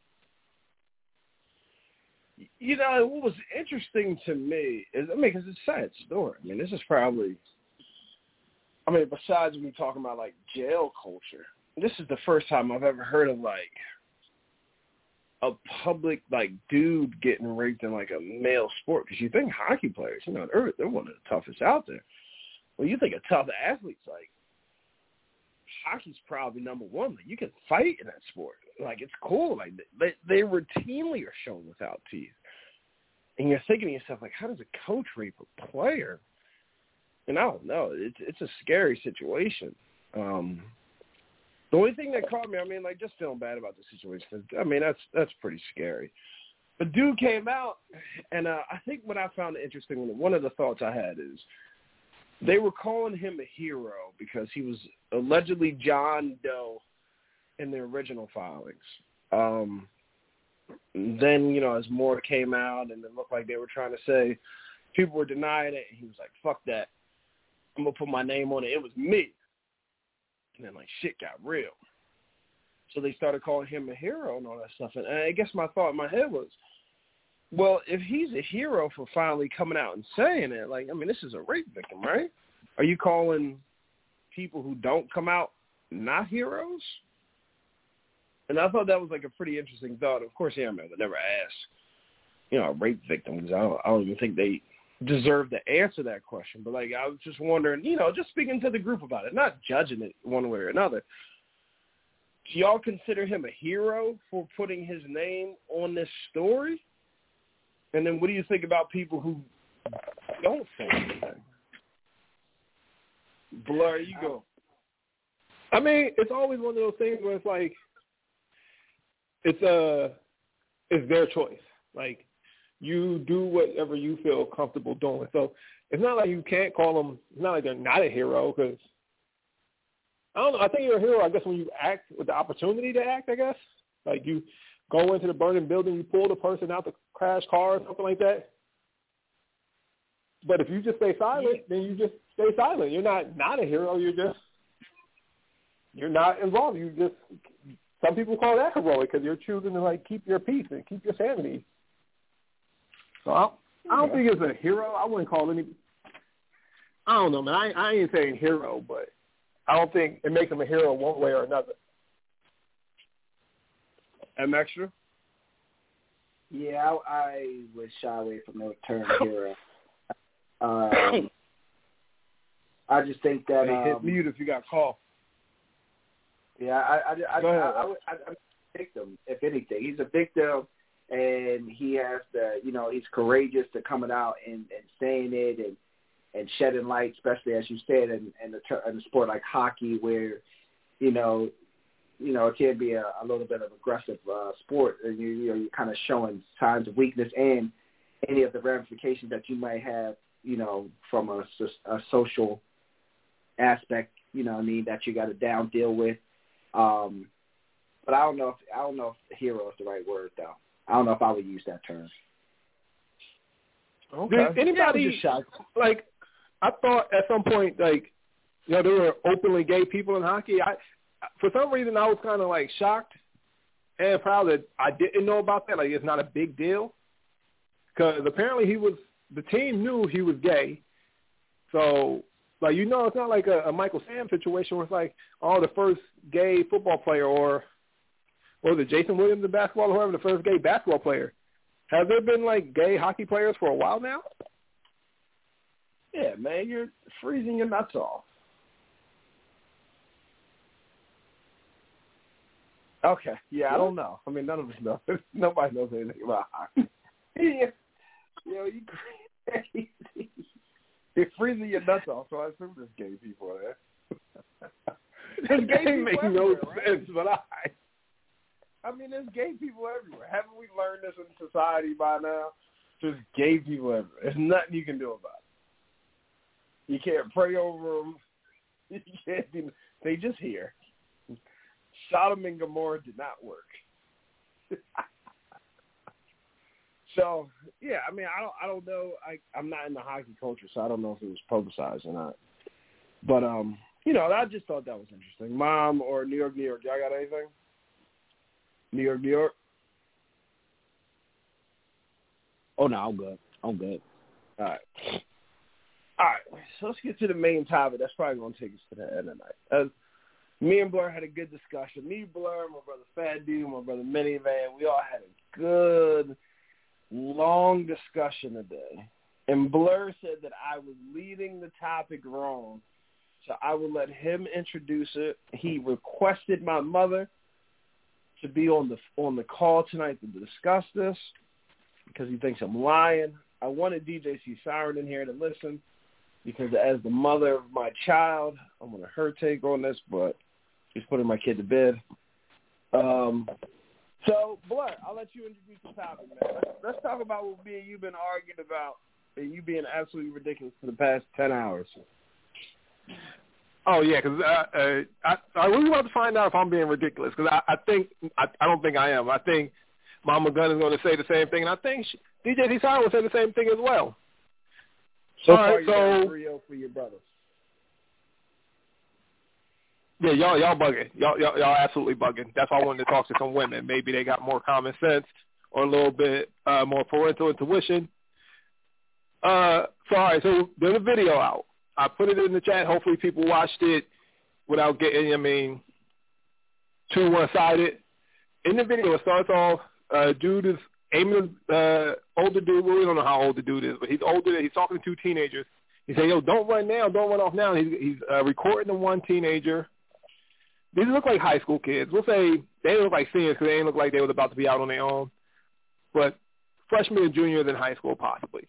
You know, what was interesting to me is, I mean, because it's a sad story. I mean, this is probably, I mean, besides me talking about, like, jail culture, this is the first time I've ever heard of, like, a public, like, dude getting raped in, like, a male sport. Because you think hockey players, you know, they're, they're one of the toughest out there. Well, you think of tough athletes, like, hockey's probably number one. Like, you can fight in that sport. Like, it's cool. Like, they, they routinely are shown without teeth. And you're thinking to yourself, like, how does a coach rape a player? And I don't know. It's, it's a scary situation. Um The only thing that caught me, I mean, like, just feeling bad about the situation. I mean, that's that's pretty scary. The dude came out, and uh, I think what I found interesting, one of the thoughts I had is they were calling him a hero because he was allegedly John Doe in the original filings. Um, then, you know, as more came out and it looked like they were trying to say people were denying it, and he was like, fuck that. I'm going to put my name on it. It was me. And then, like, shit got real. So they started calling him a hero and all that stuff. And I guess my thought in my head was, well, if he's a hero for finally coming out and saying it, like, I mean, this is a rape victim, right? Are you calling people who don't come out not heroes? And I thought that was, like, a pretty interesting thought. Of course, yeah, man, would never ask, you know, a rape victim, because I don't, I don't even think they deserve to answer that question. But, like, I was just wondering, you know, just speaking to the group about it, not judging it one way or another. Do y'all consider him a hero for putting his name on this story? And then what do you think about people who don't say anything? Blur, you go. I mean, it's always one of those things where it's like, it's a, it's their choice. Like, you do whatever you feel comfortable doing. So it's not like you can't call them, it's not like they're not a hero, because, I don't know, I think you're a hero, I guess, when you act with the opportunity to act, I guess. Like, you go into the burning building, you pull the person out the crash car or something like that. But if you just stay silent, yeah. then you just stay silent. You're not not a hero. You're just, you're not involved. You just, some people call that heroic because you're choosing to, like, keep your peace and keep your sanity. So I, I don't think it's a hero. I wouldn't call any, I don't know, man. I, I ain't saying hero, but I don't think it makes him a hero one way or another. M Extra? Yeah, I, I would shy away from the term hero. Um, I just think that hey, hit um, mute if you got called. Yeah, I, I, I, Go ahead. I, I, I, I'm a victim. If anything, he's a victim, and he has to, you know, he's courageous to coming out and, and saying it and and shedding light, especially as you said in, in, the, in a sport like hockey, where you know. You know, it can be a, a little bit of aggressive uh, sport, and you, you know, you're kind of showing signs of weakness and any of the ramifications that you might have, you know, from a, a social aspect, you know what I mean, that you got to down deal with. Um, but I don't know if I don't know if hero is the right word, though. I don't know if I would use that term. Okay. Did anybody yeah, like? I thought at some point, like, you know, there were openly gay people in hockey. I. For some reason, I was kind of, like, shocked and proud that I didn't know about that. Like, it's not a big deal. Because apparently he was – the team knew he was gay. So, like, you know, it's not like a, a Michael Sam situation where it's like, oh, the first gay football player, or what was it, Jason Williams in basketball, or whoever, the first gay basketball player. Have there been, like, gay hockey players for a while now? Yeah, man, you're freezing your nuts off. Okay, yeah, I don't know. I mean, none of us know. Nobody knows anything about hockey. yeah. Yo, you crazy. You're freezing your nuts off, so I assume there's gay people there. There's gay people make everywhere, no right? sense, but I... I mean, there's gay people everywhere. Haven't we learned this in society by now? There's gay people everywhere. There's nothing you can do about it. You can't pray over them. You can't do, they just here. Sodom and Gomorrah did not work. So, yeah, I mean, I don't I don't know. I, I'm not in the hockey culture, so I don't know if it was publicized or not. But, um, you know, I just thought that was interesting. Mom or New York, New York, y'all got anything? New York, New York? Oh, no, I'm good. I'm good. All right. All right, so let's get to the main topic. That's probably going to take us to the end of the night. As me and Blur had a good discussion. Me, Blur, my brother Fat Dude, my brother Minivan, we all had a good, long discussion today. And Blur said that I was leading the topic wrong, so I would let him introduce it. He requested my mother to be on the on the call tonight to discuss this because he thinks I'm lying. I wanted D J C Siren in here to listen because as the mother of my child, I wanted her take on this, but she's putting my kid to bed. Um, so, Blur, I'll let you introduce the topic, man. Let's, let's talk about what me and you been arguing about and you being absolutely ridiculous for the past ten hours. Oh, yeah, because uh, uh, I, I really want to find out if I'm being ridiculous because I, I think I, I don't think I am. I think Mama Gun is going to say the same thing, and I think she, D J T-Siren will say the same thing as well. So All far, right, you got so three oh for your brothers. yeah, y'all y'all bugging. Y'all, y'all y'all absolutely bugging. That's why I wanted to talk to some women. Maybe they got more common sense or a little bit uh, more parental intuition. Uh, so all right, so there's a video out. I put it in the chat. Hopefully, people watched it without getting, I mean, too one-sided. In the video, it starts off. Uh, dude is aiming. Uh, older dude. Well, we don't know how old the dude is, but he's older. He's talking to two teenagers. He said, "Yo, don't run now. Don't run off now." And he's, he's uh, recording the one teenager. These look like high school kids. We'll say they look like seniors because they didn't look like they was about to be out on their own. But freshmen and juniors in high school, possibly.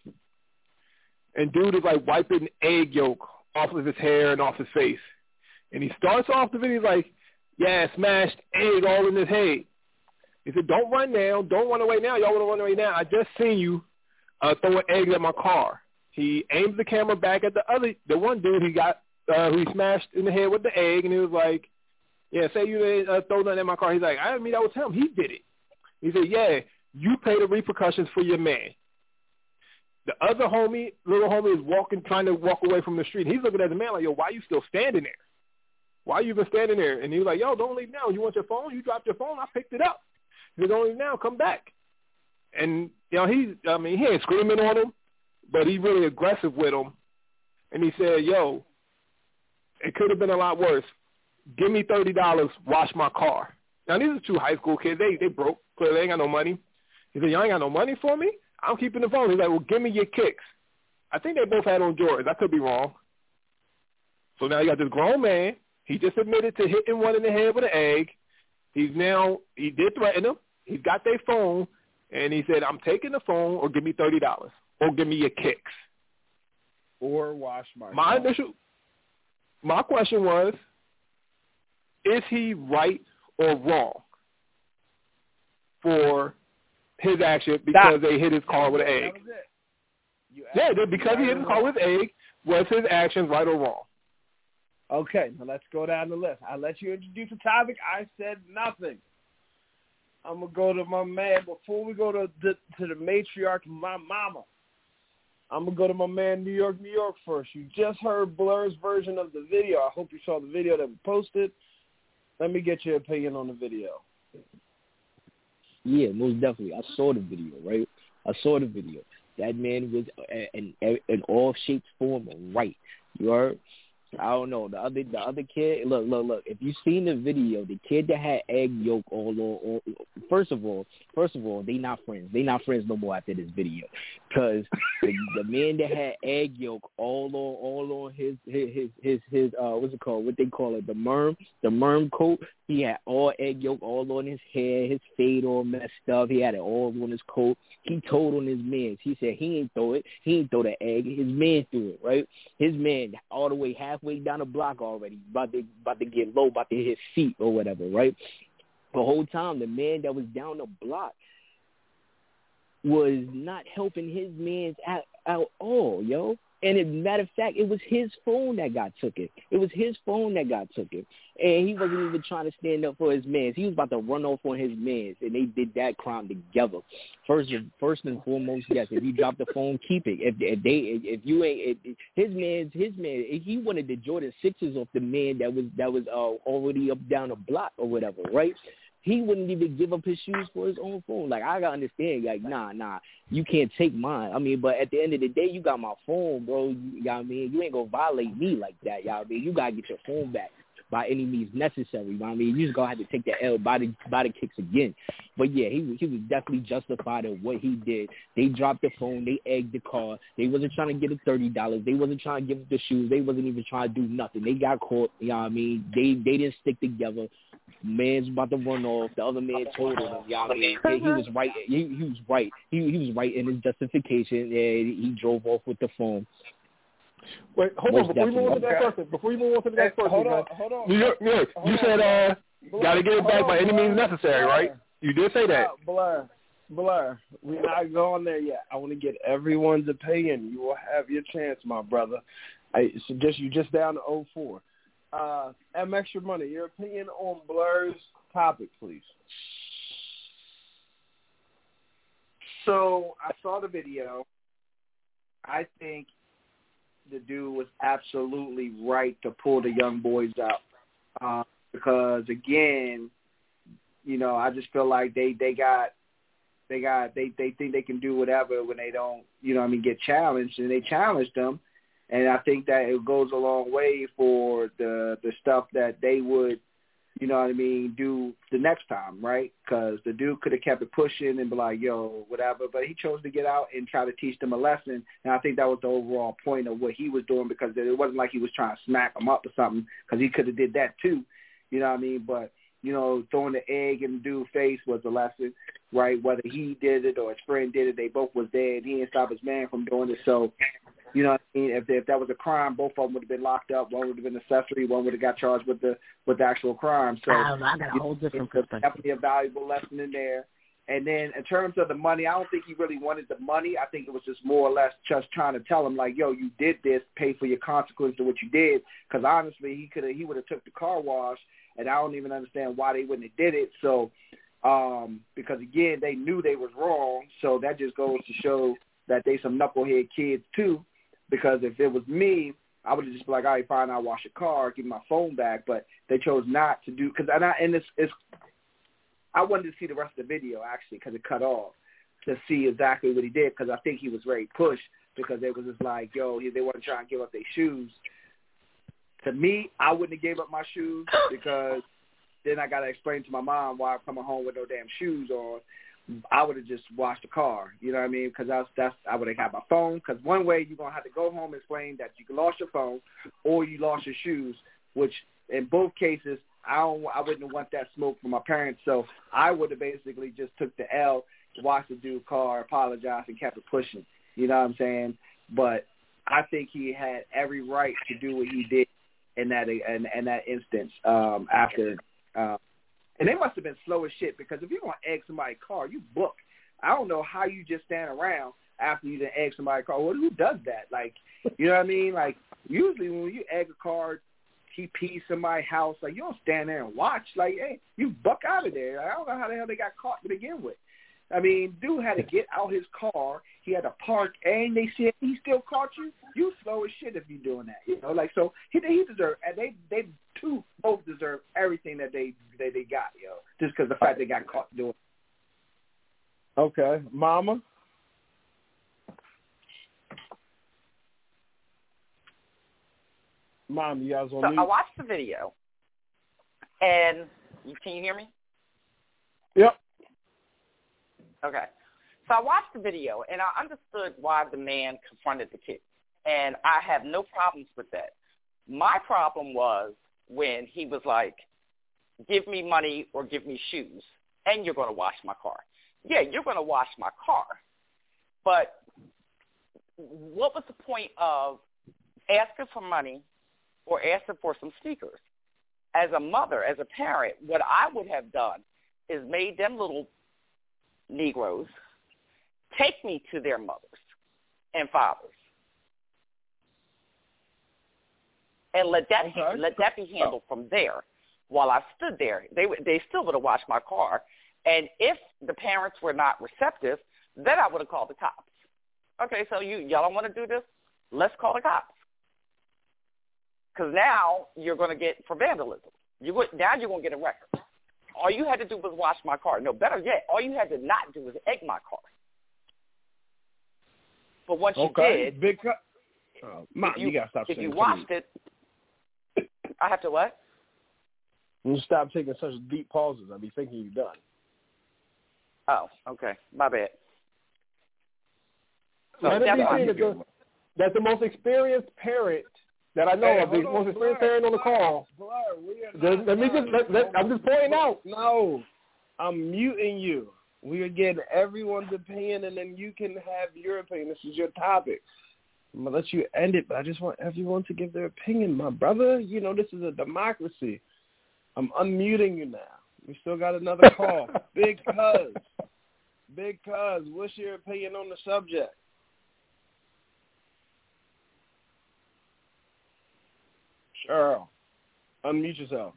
And dude is like wiping egg yolk off of his hair and off his face. And he starts off the video like, yeah, smashed egg all in his head. He said, don't run now. Don't run away now. Y'all want to run away now. I just seen you uh, throwing eggs at my car. He aims the camera back at the other, the one dude he got, uh, who he smashed in the head with the egg. And he was like, yeah, say you didn't uh, throw nothing at my car. He's like, I didn't mean that was him. He did it. He said, yeah, you pay the repercussions for your man. The other homie, little homie, is walking, trying to walk away from the street. He's looking at the man like, yo, why are you still standing there? Why you been standing there? And he was like, yo, don't leave now. You want your phone? You dropped your phone. I picked it up. He said, don't leave now. Come back. And, you know, he, I mean, he ain't screaming on him, but he really aggressive with him. And he said, yo, it could have been a lot worse. Give me thirty dollars, wash my car. Now, these are two high school kids. They they broke, so they ain't got no money. He said, y'all ain't got no money for me? I'm keeping the phone. He's like, well, give me your kicks. I think they both had on Jordans. I could be wrong. So now you got this grown man. He just admitted to hitting one in the head with an egg. He's now, he did threaten them. He's got their phone, and he said, I'm taking the phone or give me thirty dollars or give me your kicks. Or wash my My car. initial, my question was, is he right or wrong for his action because Stop. they hit his car with an egg? That was it. You Yeah, because he hit his car with an egg, was his actions right or wrong? Okay, now let's go down the list. I let you introduce the topic. I said nothing. I'm gonna go to my man before we go to the, to the matriarch, my mama. I'm gonna go to my man, New York, New York first. You just heard Blur's version of the video. I hope you saw the video that we posted. Let me get your opinion on the video. Yeah, most definitely. I saw the video, right? I saw the video. That man was in, in all shapes, form, right. You heard? I don't know. The other the other kid, look, look, look. If you seen the video, the kid that had egg yolk all on, all, first of all, first of all, they not friends. They not friends no more after this video. Because the, the man that had egg yolk all on, all on his, his, his, his, his, uh, what's it called? What they call it? The merm, the merm coat. He had all egg yolk all on his hair, his fade all messed up. He had it all on his coat. He told on his man. He said he ain't throw it. He ain't throw the egg. His man threw it, right? His man all the way halfway down the block already, about to, about to get low, about to hit feet or whatever, right? The whole time, the man that was down the block was not helping his man at, at all, yo. And as a matter of fact, it was his phone that got took it. It was his phone that got took it. And he wasn't even trying to stand up for his mans. He was about to run off on his mans, and they did that crime together. First, first and foremost, yes, if you drop the phone, keep it. If, if they, if you ain't, if, his man's, his man, he wanted the Jordan sixes off the man that was that was uh, already up down the block or whatever, right? He wouldn't even give up his shoes for his own phone. Like, I got to understand, like, nah, nah, you can't take mine. I mean, but at the end of the day, you got my phone, bro. You, you know what I mean? You ain't going to violate me like that, y'all. I mean, you got to get your phone back by any means necessary. You know what I mean? You just going to have to take the L by the, by the kicks again. But, yeah, he, he was definitely justified in what he did. They dropped the phone. They egged the car. They wasn't trying to get the thirty dollars. They wasn't trying to give up the shoes. They wasn't even trying to do nothing. They got caught. You know what I mean? They, they didn't stick together. Man's about to run off. The other man told him, you know what I mean? He, he was right. He, he was right. He, he was right in his justification, and he drove off with the phone. Wait, hold Most on. Before you move on to the next person, before you move on to the next person, hold on, man, hold on. New York, New York, you said uh, got to get it back by any means necessary, right? You did say that. Blur, Blur, we're not going there yet. I want to get everyone's opinion. You will have your chance, my brother. I suggest you just down to oh four. Uh, M Extra Money, your opinion on Blur's topic, please. So I saw the video. I think the dude was absolutely right to pull the young boys out uh, because, again, you know, I just feel like they, they got they got they, they think they can do whatever when they don't, you know, what I mean, get challenged, and they challenged them, and I think that it goes a long way for the the stuff that they would, you know what I mean, do the next time, right? Because the dude could have kept it pushing and be like, yo, whatever. But he chose to get out and try to teach them a lesson. And I think that was the overall point of what he was doing, because it wasn't like he was trying to smack them up or something, because he could have did that too. You know what I mean? But, you know, throwing the egg in the dude's face was a lesson, right? Whether he did it or his friend did it, they both was dead. He didn't stop his man from doing it. So, you know what I mean? If, if that was a crime, both of them would have been locked up. One would have been accessory. One would have got charged with the with the actual crime. So I, don't know, I got a whole different it's perspective. definitely a valuable lesson in there. And then in terms of the money, I don't think he really wanted the money. I think it was just more or less just trying to tell him, like, yo, you did this, pay for your consequences of what you did. Because honestly, he could have he would have took the car wash, and I don't even understand why they wouldn't have did it. So um, because again, they knew they was wrong. So that just goes to show that they some knucklehead kids too. Because if it was me, I would have just been like, all right, fine, I'll wash your car, give my phone back. But they chose not to do, because and, I, and it's, it's, I wanted to see the rest of the video, actually, because it cut off, to see exactly what he did, because I think he was very pushed, because they was just like, yo, they wasn't trying to give up their shoes. To me, I wouldn't have gave up my shoes, because then I got to explain to my mom why I'm coming home with no damn shoes on. I would have just washed the car, you know what I mean? Because that's, that's, I would have got my phone. Because one way you're going to have to go home and explain that you lost your phone or you lost your shoes, which in both cases, I don't, I wouldn't want that smoke from my parents. So I would have basically just took the L, washed the dude's car, apologized, and kept it pushing. You know what I'm saying? But I think he had every right to do what he did in that in, in that instance um, after uh, – and they must have been slow as shit, because if you're going to egg somebody's car, you book. I don't know how you just stand around after you done egg somebody's car. Well, who does that? Like, you know what I mean? Like, usually when you egg a car, T P somebody's house, like, you don't stand there and watch. Like, hey, you buck out of there. I don't know how the hell they got caught to begin with. I mean, dude had to get out his car. He had to park, and they said he still caught you. You slow as shit if you doing that, you know. Like, so he he deserved, and they they two both deserve everything that they they, they got, yo, just because the fact they got caught doing it. Okay, Mama. Mom, you guys on So mute? I watched the video, and can you hear me? Yep. Okay. So I watched the video, and I understood why the man confronted the kid, and I have no problems with that. My problem was when he was like, give me money or give me shoes, and you're going to wash my car. Yeah, you're going to wash my car, but what was the point of asking for money or asking for some sneakers? As a mother, as a parent, what I would have done is made them little Negroes take me to their mothers and fathers, and let that Okay. let that be handled from there. While I stood there, they they still would have washed my car, and if the parents were not receptive, then I would have called the cops. Okay, so you y'all don't want to do this? Let's call the cops, because now you're going to get for vandalism. You would now you're going to get a record. All you had to do was wash my car. No, better yet, all you had to not do was egg my car. But once Okay. you did, Big cut. Oh, Mom, you, you, gotta stop if saying you washed it, I have to what? You stop taking such deep pauses. I'll be thinking you're done. Oh, okay. My bad. So Let it that's be why- seen that the, that the most experienced parent that I know Hey, of, the hold on, most experienced Blur, parent on the call. Blur, we are Let, not let me done. just, let, let, I'm just pointing out. No, I'm muting you. We are getting everyone's opinion, and then you can have your opinion. This is your topic. I'm going to let you end it, but I just want everyone to give their opinion, my brother. You know, this is a democracy. I'm unmuting you now. We still got another call. Big Cuz. Big Cuz, what's your opinion on the subject? Cheryl, unmute yourself.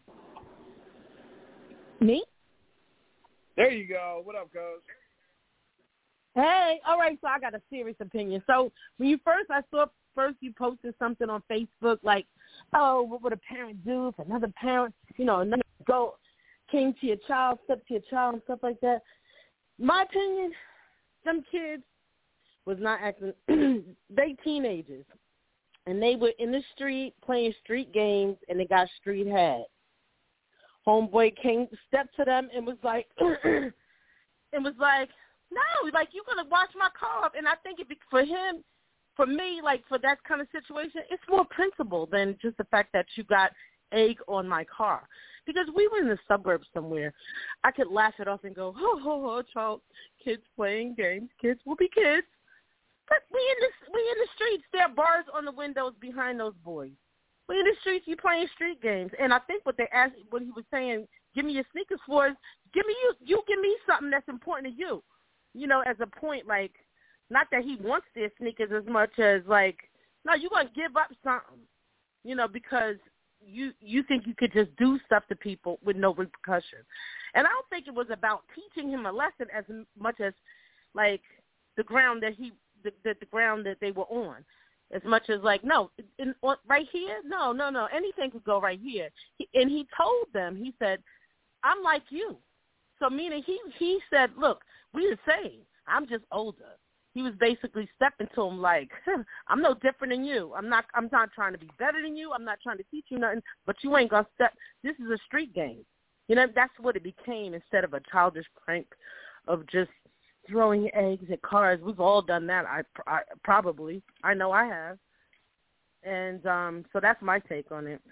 Me? There you go. What up, Cuz? Hey, all right, so I got a serious opinion. So when you first, I saw first you posted something on Facebook like, oh, what would a parent do if another parent, you know, another go came to your child, stepped to your child and stuff like that. My opinion, them kids was not acting, they teenagers, and they were in the street playing street games, and they got street had. Homeboy came, stepped to them and was like, and was like, no, like, you're going to watch my car. And I think it be, for him, for me, like, for that kind of situation, it's more principle than just the fact that you got egg on my car. Because we were in the suburbs somewhere. I could laugh it off and go, ho, ho, ho, child, kids playing games. Kids will be kids. But we in the, we in the streets. There are bars on the windows behind those boys. We in the streets, you playing street games. And I think what they asked, what he was saying, give me your sneakers for is, give me you, you give me something that's important to you. You know, as a point, like, not that he wants their sneakers as much as, like, no, you're going to give up something, you know, because you you think you could just do stuff to people with no repercussion. And I don't think it was about teaching him a lesson as much as, like, the ground that he, the, the, the ground that they were on. As much as, like, no, in, right here, no, no, no, anything could go right here. He, and he told them, he said, I'm like you. So meaning he, he said, look, we the same. I'm just older. He was basically stepping to him like, huh, I'm no different than you. I'm not I'm not trying to be better than you. I'm not trying to teach you nothing, but you ain't going to step. This is a street game. You know, that's what it became instead of a childish prank of just throwing eggs at cars. We've all done that, I, I probably. I know I have. And um, so that's my take on it.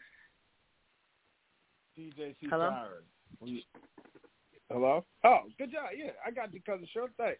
D J C Hello? Siren. Hello? Oh, good job. Yeah, I got you, cousin. Sure, thanks.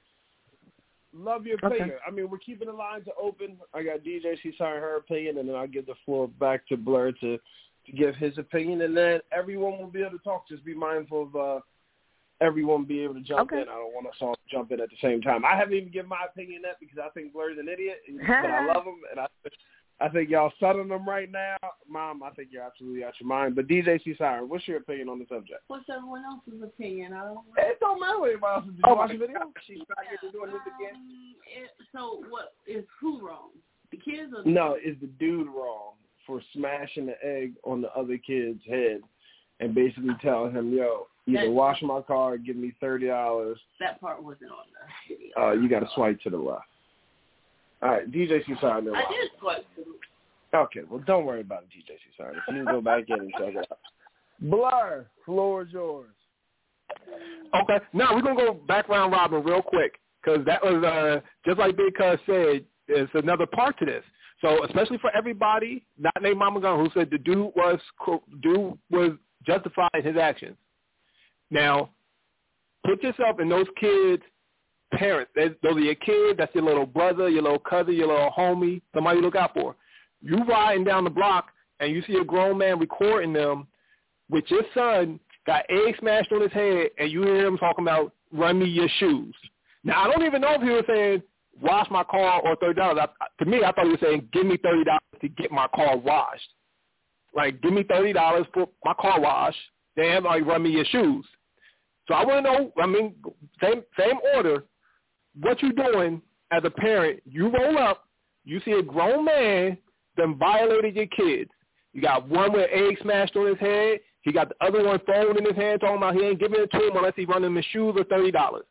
Love your opinion. Okay. I mean, we're keeping the lines open. I got D J C Siren, her opinion, and then I'll give the floor back to Blur to, to give his opinion, and then everyone will be able to talk. Just be mindful of uh, everyone be able to jump okay. in. I don't want us all to jump in at the same time. I haven't even given my opinion yet because I think Blur's an idiot, but I love him, and I I think y'all settling them right now. Mom, I think you're absolutely out your mind. But D J C Siren, what's your opinion on the subject? What's everyone else's opinion? I don't know. It don't matter what anybody else. Did you oh, watch the video? She's back here doing this again. Um, it, so what is who wrong? The kids or the No, is the dude wrong for smashing the egg on the other kid's head and basically telling him, yo, either that, wash my car or give me thirty dollars. That part wasn't on the video. Uh, you got to swipe to the left. All right, D J C Siren. I did swipe to the Okay, well, don't worry about it, D J C Siren. If you can go back in and check it out. Blur, floor is yours. Okay, now we're going to go back round robin real quick because that was, uh, just like Big Cuz said, it's another part to this. So especially for everybody, not named Mama Gun, who said the dude was dude was justified in his actions. Now, put yourself in those kids' parents. Those are your kids. That's your little brother, your little cousin, your little homie, somebody you look out for. You riding down the block and you see a grown man recording them with your son got egg smashed on his head and you hear him talking about run me your shoes. Now, I don't even know if he was saying wash my car or thirty dollars. I, to me, I thought he was saying give me thirty dollars to get my car washed. Like, give me thirty dollars for my car wash, then like run me your shoes. So I want to know, I mean, same same order, what you doing as a parent. You roll up, you see a grown man then violated your kids. You got one with egg smashed on his head. He got the other one phone in his hand talking about he ain't giving it to him unless he run him his shoes or thirty dollars.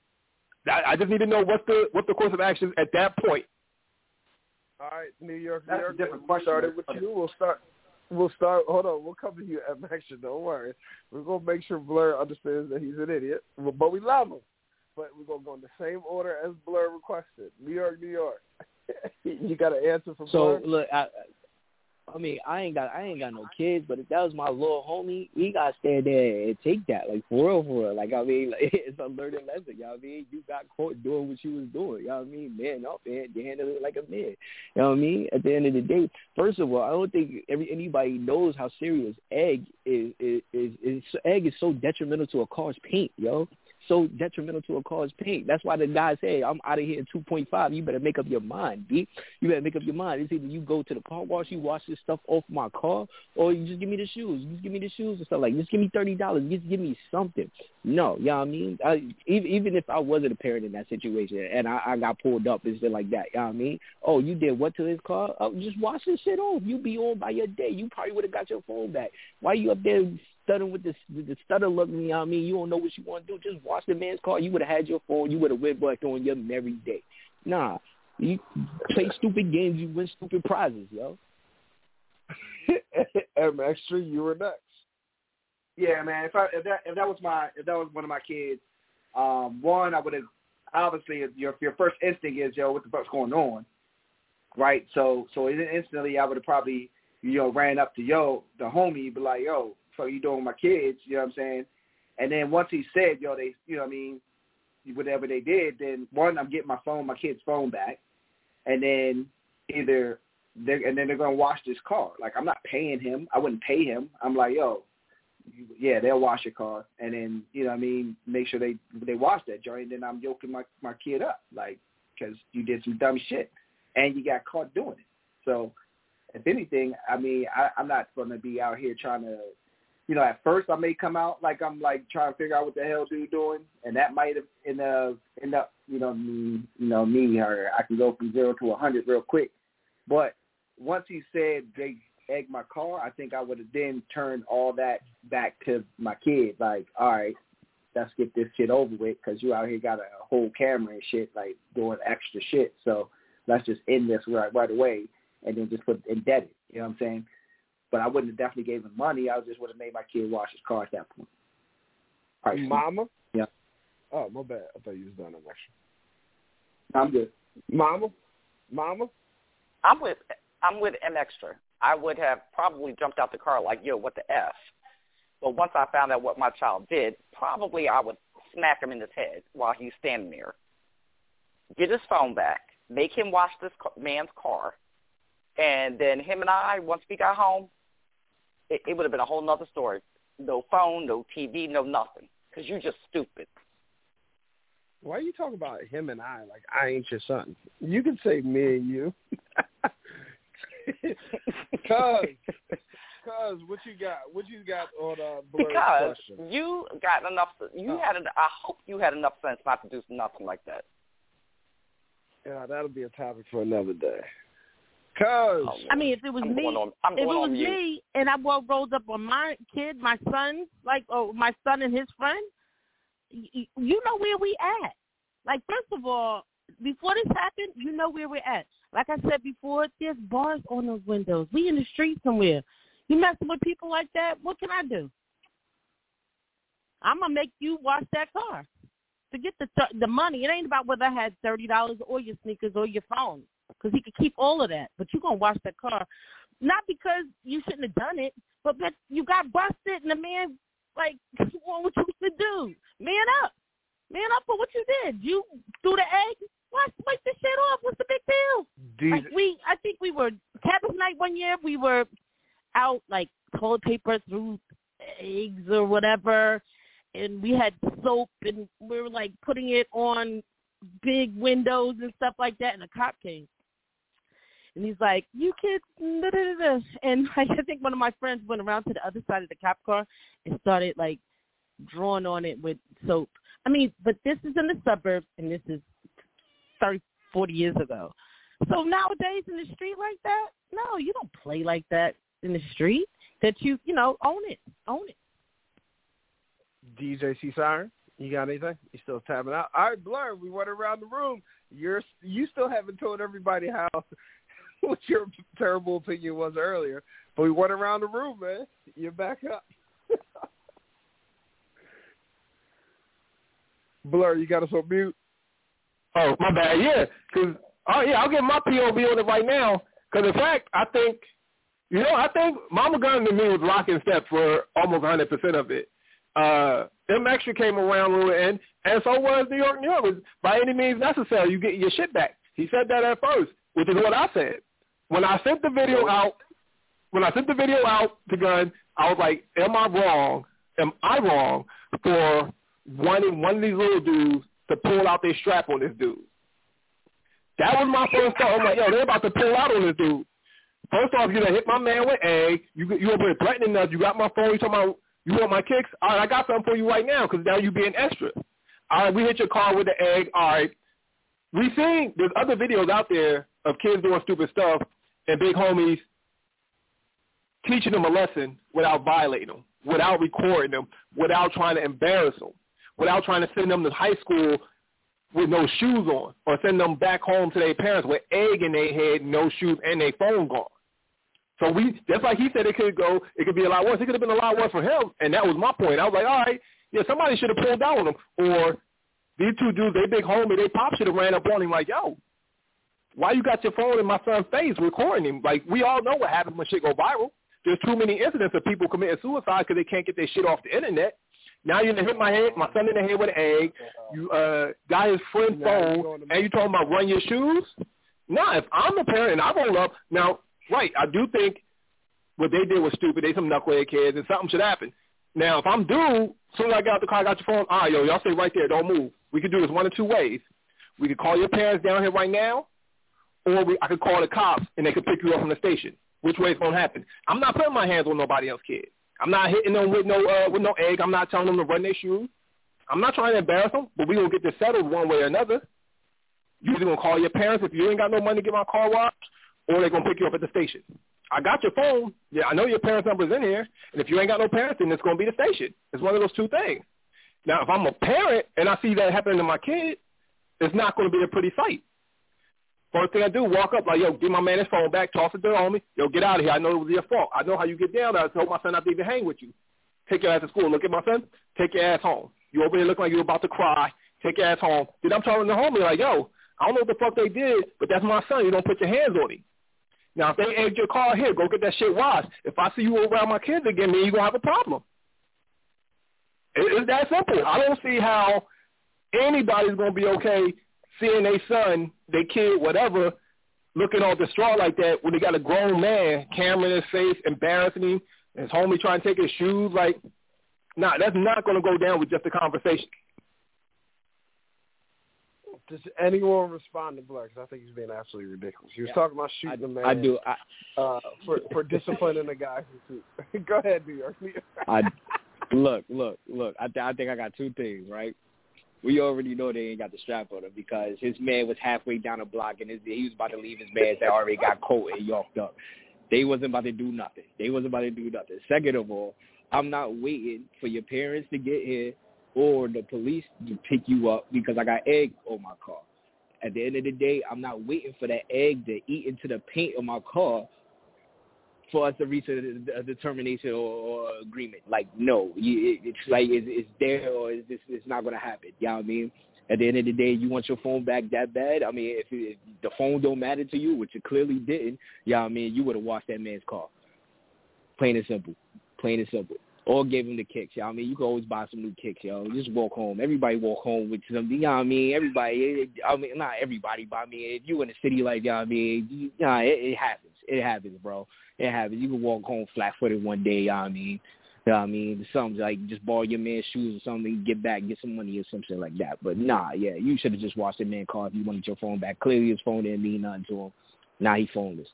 I just need to know what's the what's the course of action at that point. All right, New York, New That's York. a different We question. started with you. We'll start. We'll start. Hold on. We'll come to you at Maction. Don't worry. We're gonna make sure Blur understands that he's an idiot, but we love him. But we're gonna go in the same order as Blur requested. New York, New York. You got an answer for So Blur? look, I, I mean, I ain't got, I ain't got no kids, but if that was my little homie, we gotta stand there and take that, like for real, for real. Like I mean, like, it's a learning lesson. You know what I mean? You got caught doing what you was doing. You know what I mean? Man up, man. You handle it like a man. You know what I mean? At the end of the day, first of all, I don't think every anybody knows how serious egg is. Is, is, is egg is so detrimental to a car's paint, yo. So detrimental to a car's paint. That's why the guy said, I'm out of here in two point five. You better make up your mind, B. You better make up your mind. It's either you go to the car wash, you wash this stuff off my car, or you just give me the shoes. You just give me the shoes and stuff like Just give me thirty dollars. Just give me something. No, you know what I mean? I, even, even if I wasn't a parent in that situation and I, I got pulled up and shit like that, you know what I mean? Oh, you did what to his car? Oh, just wash this shit off. You be on by your day. You probably would have got your phone back. Why you up there stuttering with this with the stutter look, you know what I mean? You don't know what you want to do. Just wash the man's car. You would have had your phone. You would have went back on your merry day. Nah, you play stupid games. You win stupid prizes, yo. M Extra, you were next. Yeah, man. If I if that if that was my if that was one of my kids, um, one I would have obviously if your your first instinct is yo what the fuck's going on, right? So so instantly I would have probably you know ran up to yo the homie, be like yo, so you doing with my kids? You know what I'm saying? And then once he said yo they you know what I mean whatever they did, then one I'm getting my phone my kid's phone back, and then either they and then they're gonna wash this car. Like I'm not paying him. I wouldn't pay him. I'm like yo. Yeah, they'll wash your car, and then you know what I mean. Make sure they they wash that joint. And then I'm yoking my my kid up, like because you did some dumb shit, and you got caught doing it. So, if anything, I mean, I, I'm not going to be out here trying to, you know, at first I may come out like I'm like trying to figure out what the hell dude doing, and that might have end up end up you know me you know me or I can go from zero to a hundred real quick. But once he said they egg my car, I think I would have then turned all that back to my kid. Like, all right, let's get this shit over with because you out here got a whole camera and shit, like doing extra shit. So let's just end this right, right away and then just put indebted. You know what I'm saying? But I wouldn't have definitely gave him money. I just would have made my kid wash his car at that point. All right, Mama? Yeah. Oh, my bad. I thought you was done. I'm actually. I'm good. Mama? Mama? I'm with I'm with M Extra. I would have probably jumped out the car like, yo, what the F? But once I found out what my child did, probably I would smack him in his head while he's standing there. Get his phone back. Make him wash this man's car. And then him and I, once we got home, it, it would have been a whole nother story. No phone, no T V, no nothing. Because you're just stupid. Why are you talking about him and I like I ain't your son? You can say me and you. Cuz, cuz, what you got? What you got on uh, Blur's Because question? you got enough. You oh. had. An, I hope you had enough sense not to do nothing like that. Yeah, that'll be a topic for another day. Cuz, oh, I mean, if it was I'm me, on, if it was me, and I rolled up on my kid, my son, like oh, my son and his friend, you, you know where we at. Like first of all, before this happened, you know where we're at. Like I said before, there's bars on those windows. We in the street somewhere. You messing with people like that, what can I do? I'm going to make you wash that car. Forget the the money. It ain't about whether I had thirty dollars or your sneakers or your phone, because he could keep all of that. But you're going to wash that car. Not because you shouldn't have done it, but that you got busted and the man, like, what you to do? Man up. Man up for what you did. You threw the egg. What? Wipe this shit off. What's the big deal? These, like we, I think we were Cabot night one year. We were out like toilet paper through eggs or whatever, and we had soap and we were like putting it on big windows and stuff like that. And a cop came, and he's like, "You kids," da, da, da, da. And like, I think one of my friends went around to the other side of the cop car and started like drawing on it with soap. I mean, but this is in the suburbs, and this is thirty, forty years ago. So nowadays in the street like that, no, you don't play like that in the street. That you, you know, own it. Own it. D J C Siren, you got anything? You still tapping out? All right, Blur, we went around the room. You're, you still haven't told everybody how what your terrible opinion was earlier, but we went around the room, man. You're back up. Blur, you got us on mute? Oh, my bad. Yeah, because oh yeah, I'll get my P O V on it right now. Because in fact, I think you know, I think Mama Gun to me was rocking step for almost one hundred percent of it. Uh, M Extra came around a little end, and so was New York, New York. Was by any means necessary, you get your shit back. He said that at first, which is what I said. When I sent the video out, when I sent the video out to Gun, I was like, am I wrong? Am I wrong for wanting one of these little dudes to pull out their strap on this dude? That was my first thought. I'm like, yo, they're about to pull out on this dude. First off, you done hit my man with egg. You you over here threatening us. You got my phone. You talking about You want my kicks? All right, I got something for you right now because now you being extra. All right, we hit your car with the egg. All right. We seen there's other videos out there of kids doing stupid stuff and big homies teaching them a lesson without violating them, without recording them, without trying to embarrass them, without trying to send them to high school with no shoes on or send them back home to their parents with egg in their head, no shoes, and their phone gone. So we, just like he said it could go, it could be a lot worse. It could have been a lot worse for him, and that was my point. I was like, all right, yeah, somebody should have pulled down on him. Or these two dudes, they big homie, they pop should have ran up on him like, yo, why you got your phone in my son's face recording him? Like, we all know what happens when shit go viral. There's too many incidents of people committing suicide because they can't get their shit off the internet. Now you're going to hit my head, my son in the head with an egg. You uh, got his friend's phone, and you talking about run your shoes? Nah, if I'm a parent and I roll up, now, right, I do think what they did was stupid. They some knucklehead kids, and something should happen. Now, if I'm due, as soon as I get out the car, I got your phone, all right, yo, y'all stay right there. Don't move. We could do this one of two ways. We could call your parents down here right now, or we, I could call the cops, and they could pick you up from the station. Which way it's going to happen? I'm not putting my hands on nobody else's kid. I'm not hitting them with no uh, with no egg. I'm not telling them to run their shoes. I'm not trying to embarrass them, but we're going to get this settled one way or another. You're either going to call your parents if you ain't got no money to get my car washed, or they're going to pick you up at the station. I got your phone. Yeah, I know your parents' number's in here, and if you ain't got no parents, then it's going to be the station. It's one of those two things. Now, if I'm a parent and I see that happening to my kid, it's not going to be a pretty sight. First thing I do, walk up like, yo, give my man his phone back, toss it to the homie. Yo, get out of here. I know it was your fault. I know how you get down there. I told my son not to even hang with you. Take your ass to school. Look at my son. Take your ass home. You over here looking like you're about to cry. Take your ass home. Then I'm telling the homie like, yo, I don't know what the fuck they did, but that's my son. You don't put your hands on him. Now, if they egged your car, here, go get that shit washed. If I see you around my kids again, then you're going to have a problem. It's that simple. I don't see how anybody's going to be okay seeing their son, their kid, whatever, looking all distraught like that when they got a grown man, camera in his face, embarrassing him, and his homie trying to take his shoes. Like, nah, that's not going to go down with just a conversation. Does anyone respond to Blair? Because I think he's being absolutely ridiculous. He was yeah. talking about shooting I, a man. I do. I, uh, for, for disciplining a guy who suit. Go ahead, New York. I, look, look, look. I, th- I think I got two things, right? We already know they ain't got the strap on him because his man was halfway down the block and his, he was about to leave his man that already got cold and yoked up. They wasn't about to do nothing. They wasn't about to do nothing. Second of all, I'm not waiting for your parents to get here or the police to pick you up because I got egg on my car. At the end of the day, I'm not waiting for that egg to eat into the paint of my car for us to reach a, a determination or, or agreement. Like, no, you, it's like it's, it's there or it's, it's, it's not going to happen. You know what I mean? At the end of the day, you want your phone back that bad? I mean, if, if the phone don't matter to you, which it clearly didn't, you know what I mean, you would have washed that man's car. Plain and simple. Plain and simple. Or gave him the kicks, you know what I mean? You can always buy some new kicks, yo. Just walk home. Everybody walk home with something, you know what I mean? Everybody, I mean, not everybody, but I mean, if you in a city like, you know what I mean, you, you know, it, it happens. It happens, bro. It happens. You can walk home flat-footed one day, you know what I mean? You know what I mean? Something like just borrow your man's shoes or something, get back, get some money or something like that. But, nah, yeah, you should have just washed the man's car if you wanted your phone back. Clearly his phone didn't mean nothing to him. Now he phoneless.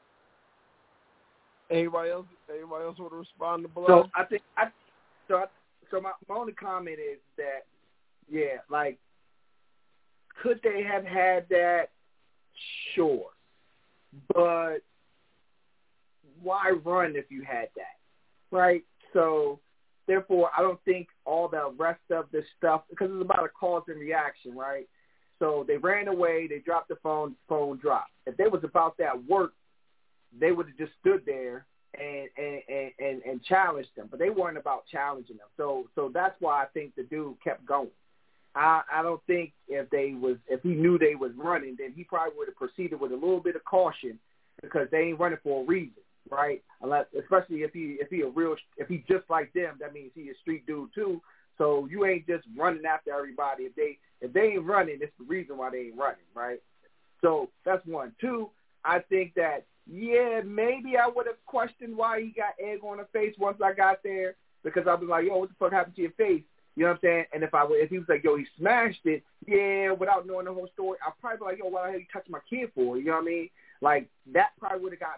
Anybody else? Anybody else want to respond to Blood? So I think I so I, so my, my only comment is that yeah, like could they have had that? Sure, but why run if you had that, right? So therefore, I don't think all the rest of this stuff because it's about a cause and reaction, right? So they ran away, they dropped the phone, phone dropped. If they was about that work, they would have just stood there and, and, and, and challenged them. But they weren't about challenging them. So so that's why I think the dude kept going. I, I don't think if they was if he knew they was running, then he probably would have proceeded with a little bit of caution because they ain't running for a reason, right? Unless, especially if he if he a real if he just like them, that means he a street dude too. So you ain't just running after everybody. If they if they ain't running, it's the reason why they ain't running, right? So that's one. Two, I think that yeah, maybe I would have questioned why he got egg on the face once I got there because I was like, yo, what the fuck happened to your face? You know what I'm saying? And if I if he was like, yo, he smashed it, yeah, without knowing the whole story, I'd probably be like, yo, why the hell you touch my kid for? You know what I mean? Like, that probably would have got me.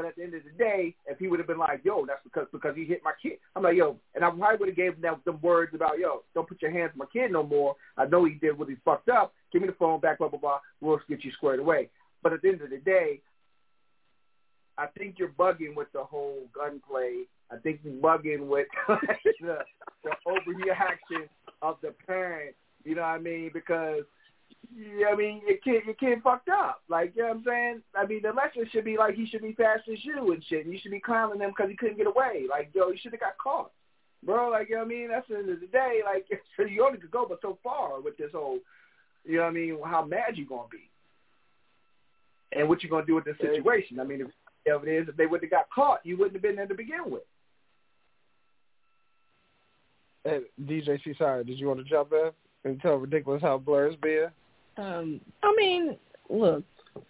But at the end of the day, if he would have been like, yo, that's because because he hit my kid. I'm like, yo, and I probably would have gave him them, them words about, yo, don't put your hands on my kid no more. I know he did what he fucked up. Give me the phone back, blah, blah, blah. We'll get you squared away. But at the end of the day, I think you're bugging with the whole gunplay. I think you're bugging with the, the overreaction of the parent. You know what I mean? Because, yeah, I mean, your kid, your kid fucked up. Like, you know what I'm saying? I mean, the lesson should be like he should be fast as you and shit. And you should be clowning him because he couldn't get away. Like, yo, you should have got caught. Bro, like, you know what I mean? That's the end of the day. Like, so you only could go but so far with this whole, you know what I mean, how mad you going to be. And what you going to do with this situation. I mean, if, if it is, if they would have got caught, you wouldn't have been there to begin with. Hey, D J C, sorry, did you want to jump in and tell Ridiculous how Blur's being? Um, I mean, look,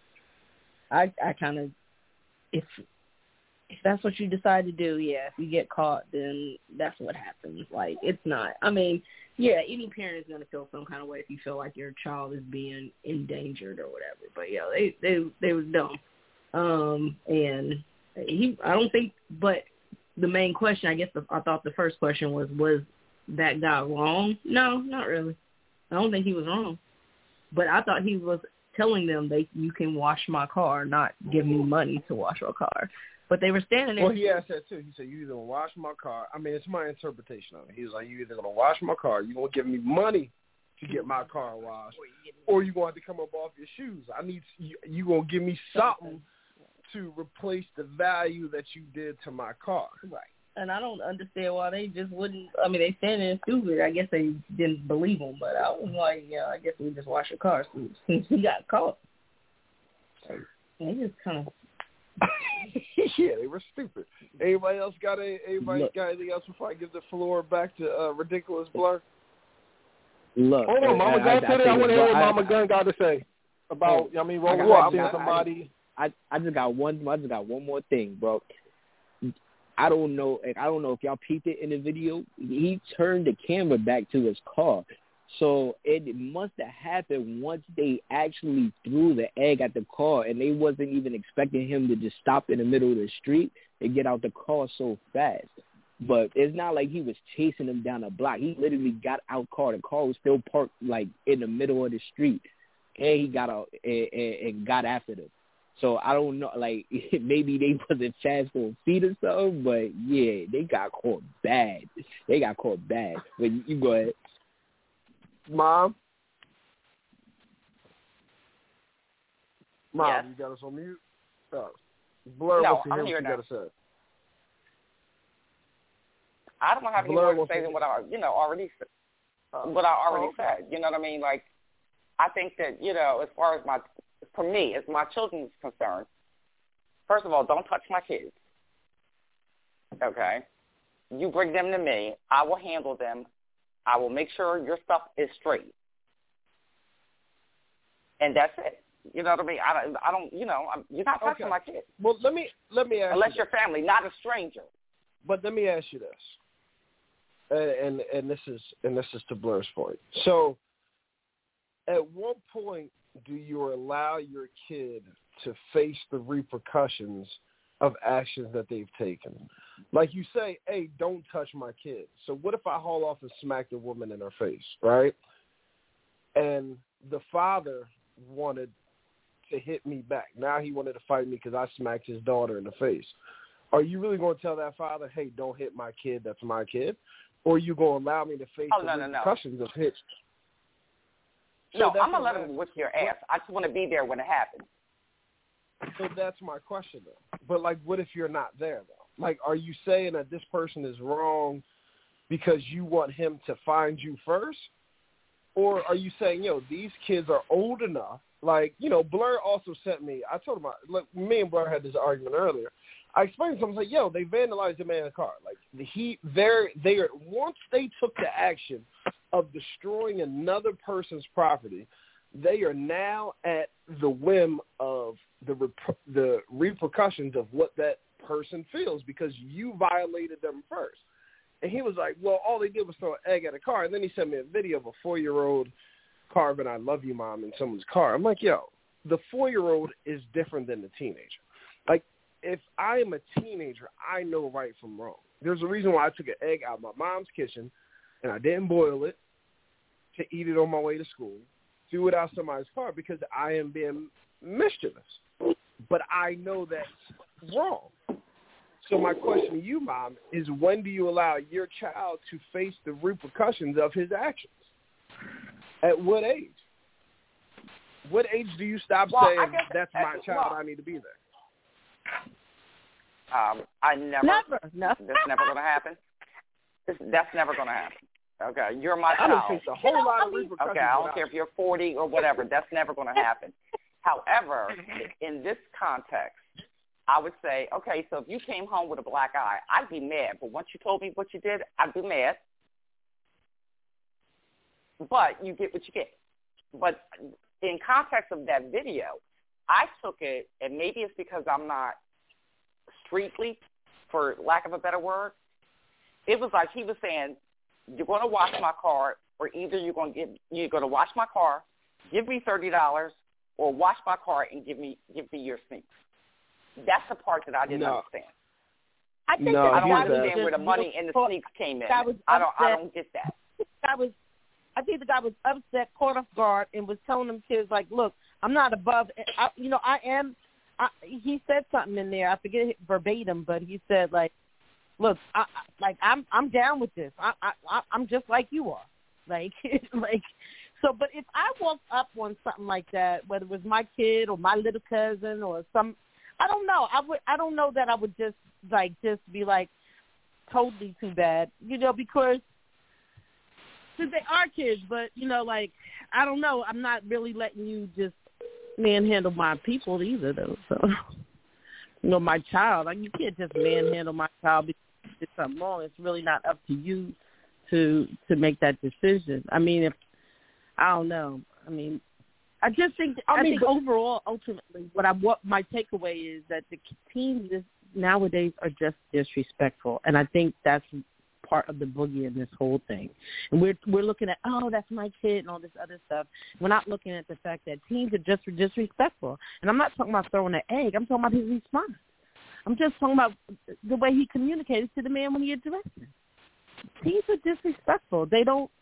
I I kind of, if if that's what you decide to do, yeah, if you get caught, then that's what happens. Like, it's not, I mean, yeah, any parent is going to feel some kind of way if you feel like your child is being endangered or whatever. But, yeah, they they, they was dumb. Um, and he, I don't think, but the main question, I guess the, I thought the first question was, was that guy wrong? No, not really. I don't think he was wrong. But I thought he was telling them that you can wash my car, not give me money to wash your car. But they were standing there. Well, he asked that too. He said, you either going to wash my car. I mean, it's my interpretation of it. He was like, you either going to wash my car, you're going to give me money to get my car washed, or you're going to have to come up off your shoes. I need you, you going to give me something to replace the value that you did to my car. Right. And I don't understand why they just wouldn't. I mean, they standing there stupid. I guess they didn't believe him. But I was like, yeah, I guess we just wash your car since he got caught. Like, they just kind of. Yeah, they were stupid. Anybody else got a? Anybody Look. got anything else before I give the floor back to uh, Ridiculous Blur? Look, Hold on, Mama Gun said it. I want to hear what Mama Gun got to say about. I mean, Roll Rock seeing somebody. I I just got one. I just got one more thing, bro. I don't know. I don't know if y'all peeped it in the video. He turned the camera back to his car, so it must have happened once they actually threw the egg at the car, and they wasn't even expecting him to just stop in the middle of the street and get out the car so fast. But it's not like he was chasing him down the block. He literally got out car. The car was still parked like in the middle of the street, and he got out and, and, and got after them. So I don't know, like, maybe they wasn't fast on feet or something, but, yeah, they got caught bad. They got caught bad. But you, you go ahead. Mom? Mom, Yes. you got us on mute? Oh. Blur No, wants to I'm hear here what you now. got to say. I don't have any Blur more to wants say to- than what I, you know, already said. What I already Oh, okay. said. You know what I mean? Like, I think that, you know, as far as my, for me, as my children's concerned, first of all, don't touch my kids. Okay? You bring them to me. I will handle them. I will make sure your stuff is straight. And that's it. You know what I mean? I don't, I don't you know, I'm, you're not touching Okay. my kids. Well, let me let me ask Unless you you're family, not a stranger. But let me ask you this, and, and and this is and this is to Blur's point. So, at what point do you allow your kid to face the repercussions of actions that they've taken? Like you say, hey, don't touch my kid. So what if I haul off and smack the woman in her face, right? And the father wanted to hit me back. Now he wanted to fight me because I smacked his daughter in the face. Are you really going to tell that father, hey, don't hit my kid, that's my kid? Or are you going to allow me to face Oh, the no, no, no. repercussions of hits? So No, that's I'm going to what let I'm them whip your ass. I just want to be there when it happens. So that's my question, though. But, like, what if you're not there, though? Like, are you saying that this person is wrong because you want him to find you first? Or are you saying, yo, these kids are old enough? Like, you know, Blur also sent me, I told him, I, look, me and Blur had this argument earlier. I explained to him, I was like, yo, they vandalized the man's car. Like, he, they're, they are, once they took the action of destroying another person's property, they are now at the whim of the rep- the repercussions of what that person feels because you violated them first. And he was like, well, all they did was throw an egg at a car. And then he sent me a video of a four-year-old carving I love you, Mom, in someone's car. I'm like, yo, the four-year-old is different than the teenager. Like, if I am a teenager, I know right from wrong. There's a reason why I took an egg out of my mom's kitchen and I didn't boil it to eat it on my way to school, threw it out somebody's car because I am being mischievous. But I know that's wrong. So my question to you, Mom, is when do you allow your child to face the repercussions of his actions? At what age? What age do you stop well, saying, that's my uh, child, well, I need to be there? Um, I never. Never. No. That's never going to happen. This, that's never going to happen. Okay, you're my I don't child. face a whole you know, lot of repercussions. Okay, I don't care if you're forty or whatever. That's never going to happen. However, in this context, I would say, okay, so if you came home with a black eye, I'd be mad. But once you told me what you did, I'd be mad. But you get what you get. But in context of that video, I took it, and maybe it's because I'm not streetly, for lack of a better word. It was like he was saying, you're going to wash my car, or either you're going to give, you're going to wash my car, give me thirty dollars, or wash my car and give me give me your sneaks. That's the part that I didn't no. understand. I think no, that I don't guy understand was where the just money and the caught, sneaks came in. guy was I don't I upset. don't get that. I was, I think the guy was upset, caught off guard, and was telling them kids like, "Look, I'm not above. I, you know, I am." I, he said something in there. I forget it verbatim, but he said like, "Look, I, like I'm I'm down with this. I, I I'm just like you are." Like like so. But if I walked up on something like that, whether it was my kid or my little cousin or some, I don't know. I would I don't know that I would just like just be like totally too bad, you know, because. Because they are kids, but, you know, like, I don't know. I'm not really letting you just manhandle my people either, though. So, you know, my child, like, you can't just manhandle my child because you did something wrong. It's really not up to you to to make that decision. I mean, if, I don't know. I mean, I just think, I, I mean, think but, overall, ultimately, what I what my takeaway is that the teens nowadays are just disrespectful. And I think that's part of the boogie in this whole thing. And we're we're looking at, oh, that's my kid and all this other stuff. We're not looking at the fact that teens are just disrespectful. And I'm not talking about throwing an egg. I'm talking about his response. I'm just talking about the way he communicated to the man when he addressed him. Teens are disrespectful. They don't,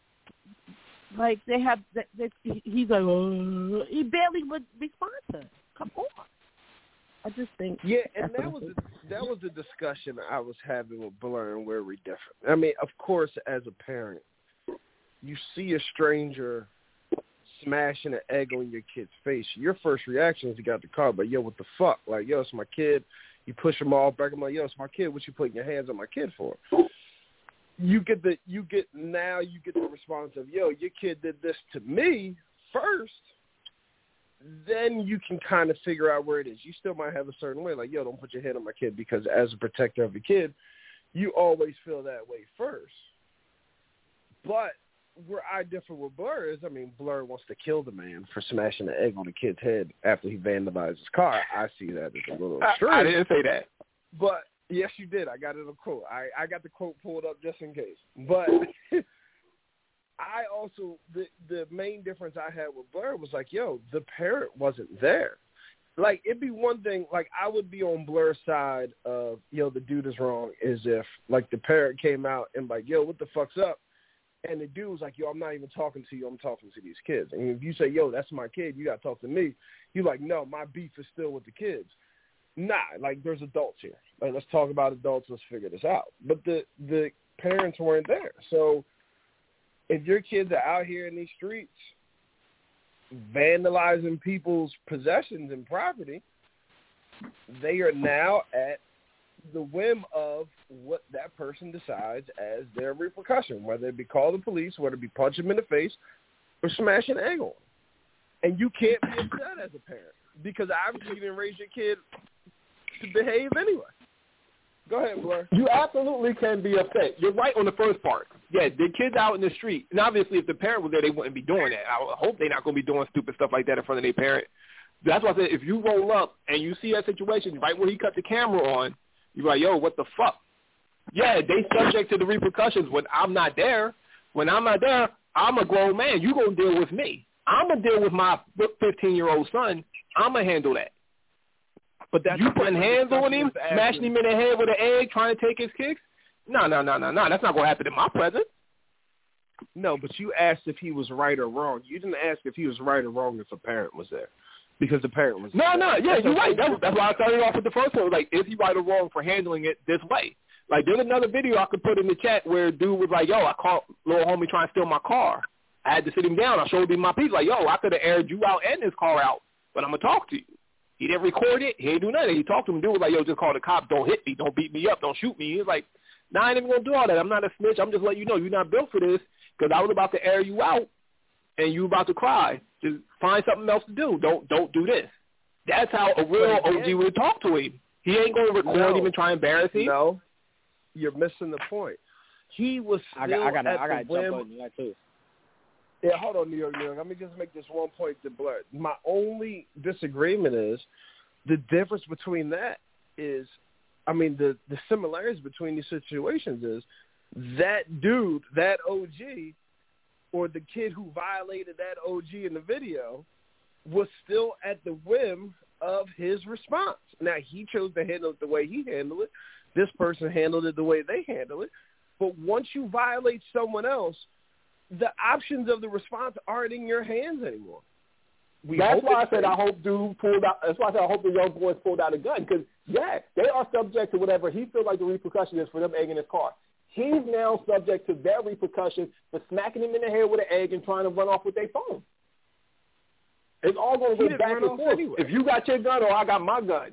like, they have, they, they, he's like, oh, he barely would respond to it. Come on. I just think yeah, and that was a, that was a discussion I was having with Blur and where we differ. I mean, of course, as a parent, you see a stranger smashing an egg on your kid's face. Your first reaction is you got the car, but yo, what the fuck? Like, yo, it's my kid. You push him all back. I'm like, yo, it's my kid. What you putting your hands on my kid for? You get the you get now you get the response of, yo, your kid did this to me first. Then you can kind of figure out where it is. You still might have a certain way, like, yo, don't put your hand on my kid, because as a protector of your kid, you always feel that way first. But where I differ with Blur is, I mean, Blur wants to kill the man for smashing the egg on the kid's head after he vandalized his car. I see that as a little extreme. I, I didn't say that. But, yes, you did. I got it in a quote. I, I got the quote pulled up just in case. But I also, the the main difference I had with Blur was like, yo, the parent wasn't there. Like, it'd be one thing, like, I would be on Blur's side of, yo, the dude is wrong, is if, like, the parent came out and like, yo, what the fuck's up? And the dude was like, yo, I'm not even talking to you, I'm talking to these kids. And if you say, yo, that's my kid, you got to talk to me, you're like, no, my beef is still with the kids. Nah, like, there's adults here. Like, let's talk about adults, let's figure this out. But the the parents weren't there. So if your kids are out here in these streets vandalizing people's possessions and property, they are now at the whim of what that person decides as their repercussion, whether it be call the police, whether it be punch them in the face, or smash an egg on them. And you can't be upset as a parent, because obviously you didn't raise your kid to behave anyway. Go ahead, Blur. You absolutely can be upset. You're right on the first part. Yeah, the kids out in the street, and obviously if the parent was there, they wouldn't be doing that. I hope they're not going to be doing stupid stuff like that in front of their parent. That's why I said, if you roll up and you see that situation right where he cut the camera on, you're like, yo, what the fuck? Yeah, they subject to the repercussions when I'm not there. When I'm not there, I'm a grown man. You going to deal with me. I'm going to deal with my fifteen-year-old son. I'm going to handle that. But that's you putting hands on him, smashing him in the head with an egg, trying to take his kicks? No, no, no, no, no. That's not going to happen in my presence. No, but you asked if he was right or wrong. You didn't ask if he was right or wrong if a parent was there, because the parent was no, there. no, yeah, you're right. That's, that's why I started off with the first one. Like, is he right or wrong for handling it this way? Like, there's another video I could put in the chat where a dude was like, yo, I caught little homie trying to steal my car. I had to sit him down. I showed him my piece. Like, yo, I could have aired you out and his car out, but I'm going to talk to you. He didn't record it. He didn't do nothing. He talked to him. Dude was like, yo, just call the cops. Don't hit me. Don't beat me up. Don't shoot me. He was like, nah, I ain't even going to do all that. I'm not a snitch. I'm just letting you know you're not built for this because I was about to air you out and you about to cry. Just find something else to do. Don't don't do this. That's how a real O G would talk to him. He ain't going to record no, him and try to embarrass him. No, you're missing the point. He was still I got, I got, at I got the to whim. jump on that too. Yeah, hold on, New York, New York. Let me just make this one point to blur. My only disagreement is the difference between that is, I mean, the, the similarities between these situations is that dude, that O G, or the kid who violated that O G in the video was still at the whim of his response. Now, he chose to handle it the way he handled it. This person handled it the way they handled it. But once you violate someone else, the options of the response aren't in your hands anymore. We that's why I said safe. I hope dude pulled out. That's why I said I hope the young boys pulled out a gun because yeah, they are subject to whatever he feels like the repercussion is for them egging his car. He's now subject to their repercussions for smacking him in the head with an egg and trying to run off with their phone. It's all going to go back and forth. Anyway. If you got your gun or I got my gun.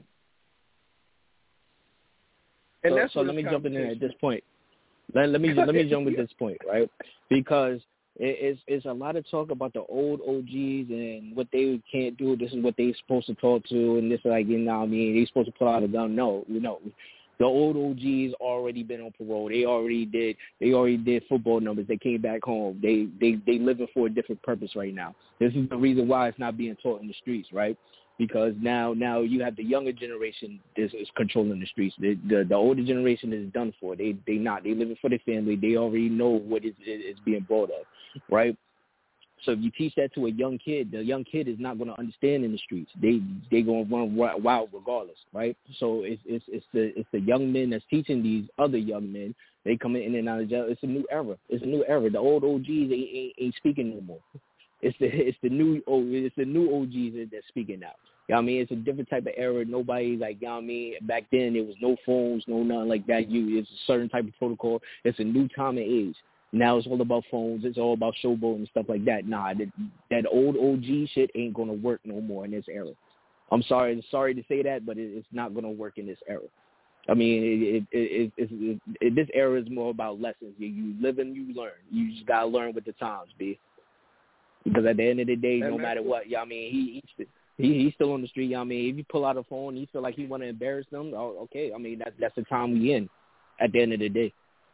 And so, that's so let me jump in there at this point. Let, let me let me jump at this point, right? Because it, it's it's a lot of talk about the old O Gs and what they can't do. This is what they're supposed to talk to, and this is like, you know, what I mean, they're supposed to pull out a gun. No, you know, the old O Gs already been on parole. They already did. They already did football numbers. They came back home. They they they living for a different purpose right now. This is the reason why it's not being taught in the streets, right? Because now, now you have the younger generation is, is controlling the streets. The, the the older generation is done for. They they not. They living for their family. They already know what is is being brought up, right? So if you teach that to a young kid, the young kid is not going to understand in the streets. They they going to run wild regardless, right? So it's it's it's the it's the young men that's teaching these other young men. They come in and out of jail. It's a new era. It's a new era. The old O Gs ain't, ain't, ain't speaking no more. It's the it's the new oh it's the new O Gs that's speaking out. You know what I mean? It's a different type of era. Nobody like, you know what I mean? Back then there was no phones, no nothing like that. You it's a certain type of protocol. It's a new time and age. Now it's all about phones. It's all about showboat and stuff like that. Nah, that, that old O G shit ain't gonna work no more in this era. I'm sorry, sorry to say that, but it, it's not gonna work in this era. I mean, it, it, it, it, it, it, this era is more about lessons. You, you live and you learn. You just gotta learn with the times, B. Because at the end of the day, no matter what, yeah, I mean, he he's, he he's still on the street. Yeah, I mean, if you pull out a phone, and you feel like he want to embarrass them. Oh, okay, I mean, that's that's the time we in. At the end of the day.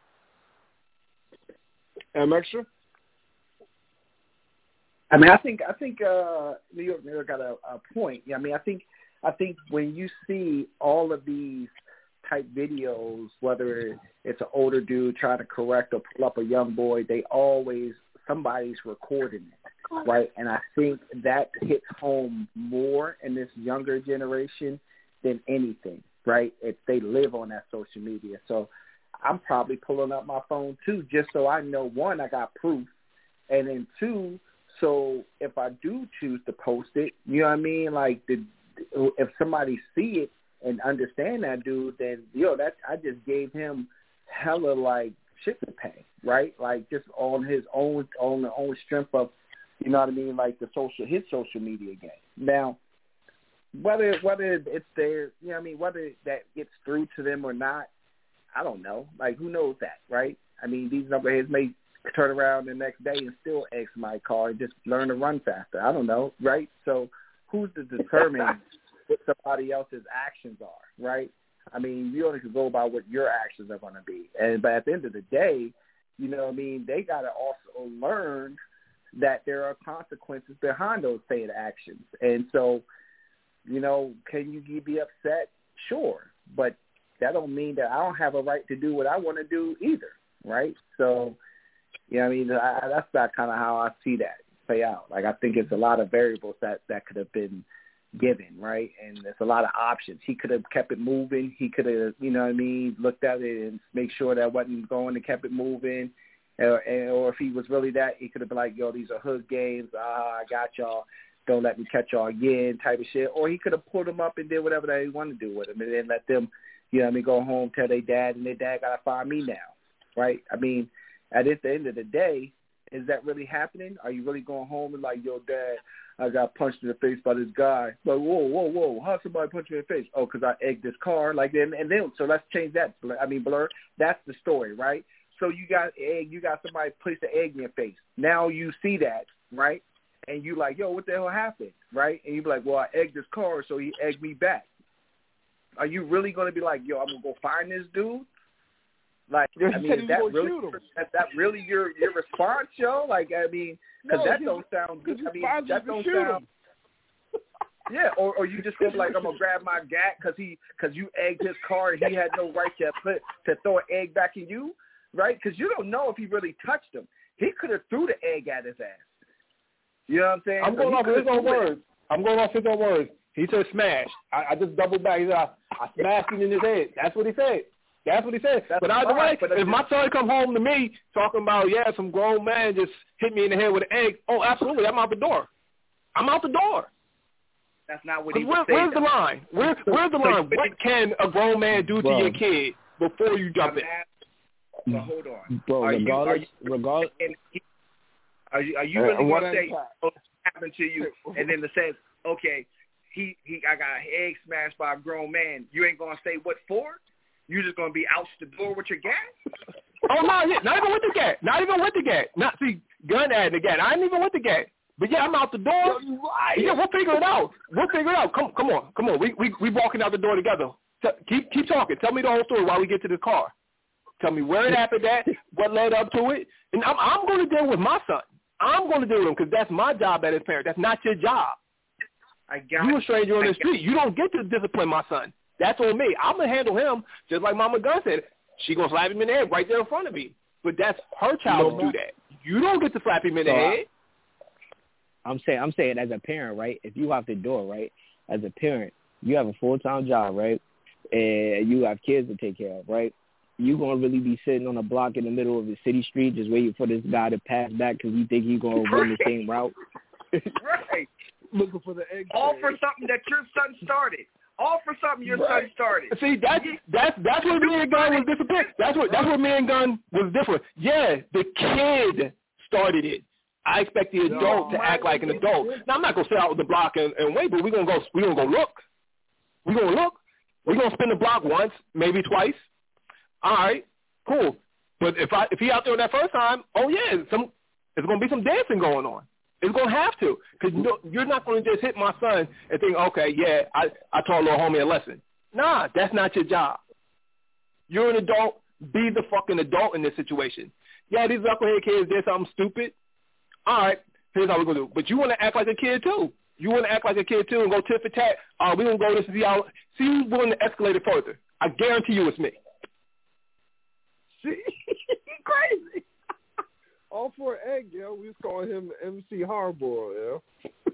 Um, extra. I mean, I think I think uh, New York, New York got a, a point. Yeah, I mean, I think I think when you see all of these type videos, whether it's an older dude trying to correct or pull up a young boy, they always somebody's recording it, right? And I think that hits home more in this younger generation than anything, right? If they live on that social media, so I'm probably pulling up my phone too, just so I know, one, I got proof, and then two, so if I do choose to post it, you know what I mean? Like, the, if somebody see it and understand that dude, then yo, that I just gave him hella like shit to pay, right? Like just on his own, on the own strength of, you know what I mean? Like the social, his social media game. Now, whether whether it's their, you know what I mean? Whether that gets through to them or not, I don't know. Like, who knows that, right? I mean, these knuckleheads may turn around the next day and still X my car and just learn to run faster. I don't know, right? So who's to determine what somebody else's actions are, right? I mean, you only can go by what your actions are going to be. And but at the end of the day, you know what I mean, they got to also learn that there are consequences behind those said actions. And so, you know, can you be upset? Sure. But that don't mean that I don't have a right to do what I want to do either, right? So, you know what I mean, I, that's not kind of how I see that play out. Like, I think it's a lot of variables that, that could have been given, right? And there's a lot of options. He could have kept it moving. He could have, you know what I mean, looked at it and make sure that wasn't going and kept it moving. Or, or if he was really that, he could have been like, yo, these are hood games. Ah, I got y'all. Don't let me catch y'all again type of shit. Or he could have pulled them up and did whatever they wanted to do with them and then let them, you know what I mean, go home, tell their dad, and their dad got to find me now, right? I mean, at the end of the day, is that really happening? Are you really going home and like, yo, dad, I got punched in the face by this guy. Like, whoa, whoa, whoa, how'd somebody punch me in the face? Oh, because I egged this car. Like, and, and then, so let's change that. I mean, Blur, that's the story, right? So you got egg, you got somebody place the egg in your face. Now you see that, right? And you like, yo, what the hell happened, right? And you be like, well, I egged this car, so he egged me back. Are you really going to be like, yo, I'm going to go find this dude? Like, I mean, is that really, that, that really your, your response, yo? Like, I mean, because no, that don't sound good. I mean, that don't sound. Yeah, or or you just feel like I'm gonna grab my gat because he because you egged his car and he had no right to put to throw an egg back at you, right? Because you don't know if he really touched him. He could have threw the egg at his ass. You know what I'm saying? I'm going so off his own words. I'm going off his own words. He said smash. I, I just doubled back. He said I, I smashed him in his head. That's what he said. That's what he said. That's but either way, but if my son come home to me talking about, yeah, some grown man just hit me in the head with an egg, oh, absolutely, I'm out the door. I'm out the door. That's not what he where, would say. Where's the line? Where, where's the line? What can a grown man do bro, to your kid before you jump in? So hold on. Bro, are regardless, you, are you, regardless. Are you, are you really going to say what happened to you and then to say, okay, he, he, I got an egg smashed by a grown man. You ain't going to say what for? You just gonna be out the door with your gat? Oh no, yeah, not even with the gat. Not even with the gat. Not see, gun at the gat. I ain't even with the gat. But yeah, I'm out the door. Yo, right. Yeah, we'll figure it out. We'll figure it out. Come, come on, come on. We we we walking out the door together. T- keep keep talking. Tell me the whole story while we get to the car. Tell me where it happened at, what led up to it, and I'm I'm going to deal with my son. I'm going to deal with him because that's my job as his parent. That's not your job. I got you a stranger on the street. You don't get to discipline my son. That's on me. I'm going to handle him just like Mama Gunn said. She going to slap him in the head right there in front of me. But that's her child to do that. You don't get to slap him in the so head. I, I'm saying, I'm saying as a parent, right, if you out the door, right, as a parent, you have a full-time job, right, and you have kids to take care of, right, you going to really be sitting on a block in the middle of the city street just waiting for this guy to pass back because you think he's going to run the same route? Right. Looking for the egg. All for something that your son started. All for something your right. son started. See, that's that's that's what me and Gunn was different. That's what that's what me and Gunn was different. Yeah, the kid started it. I expect the adult no, to act like an adult. Now I'm not gonna sit out with the block and, and wait, but we're gonna go we're gonna go look. We're gonna look. We're gonna spin the block once, maybe twice. All right, cool. But if I if he out there that first time, oh yeah, some there's gonna be some dancing going on. It's going to have to, because you know, you're not going to just hit my son and think, okay, yeah, I, I taught little homie a lesson. Nah, that's not your job. You're an adult. Be the fucking adult in this situation. Yeah, these knucklehead kids did something stupid. All right, here's how we're going to do it. But you want to act like a kid, too. You want to act like a kid, too, and go tit for tat. Uh, we're going to go this and see how, see who's willing to escalate it further. I guarantee you it's me. See? Crazy. All for egg, yo. We was calling him M C Hardball, yo.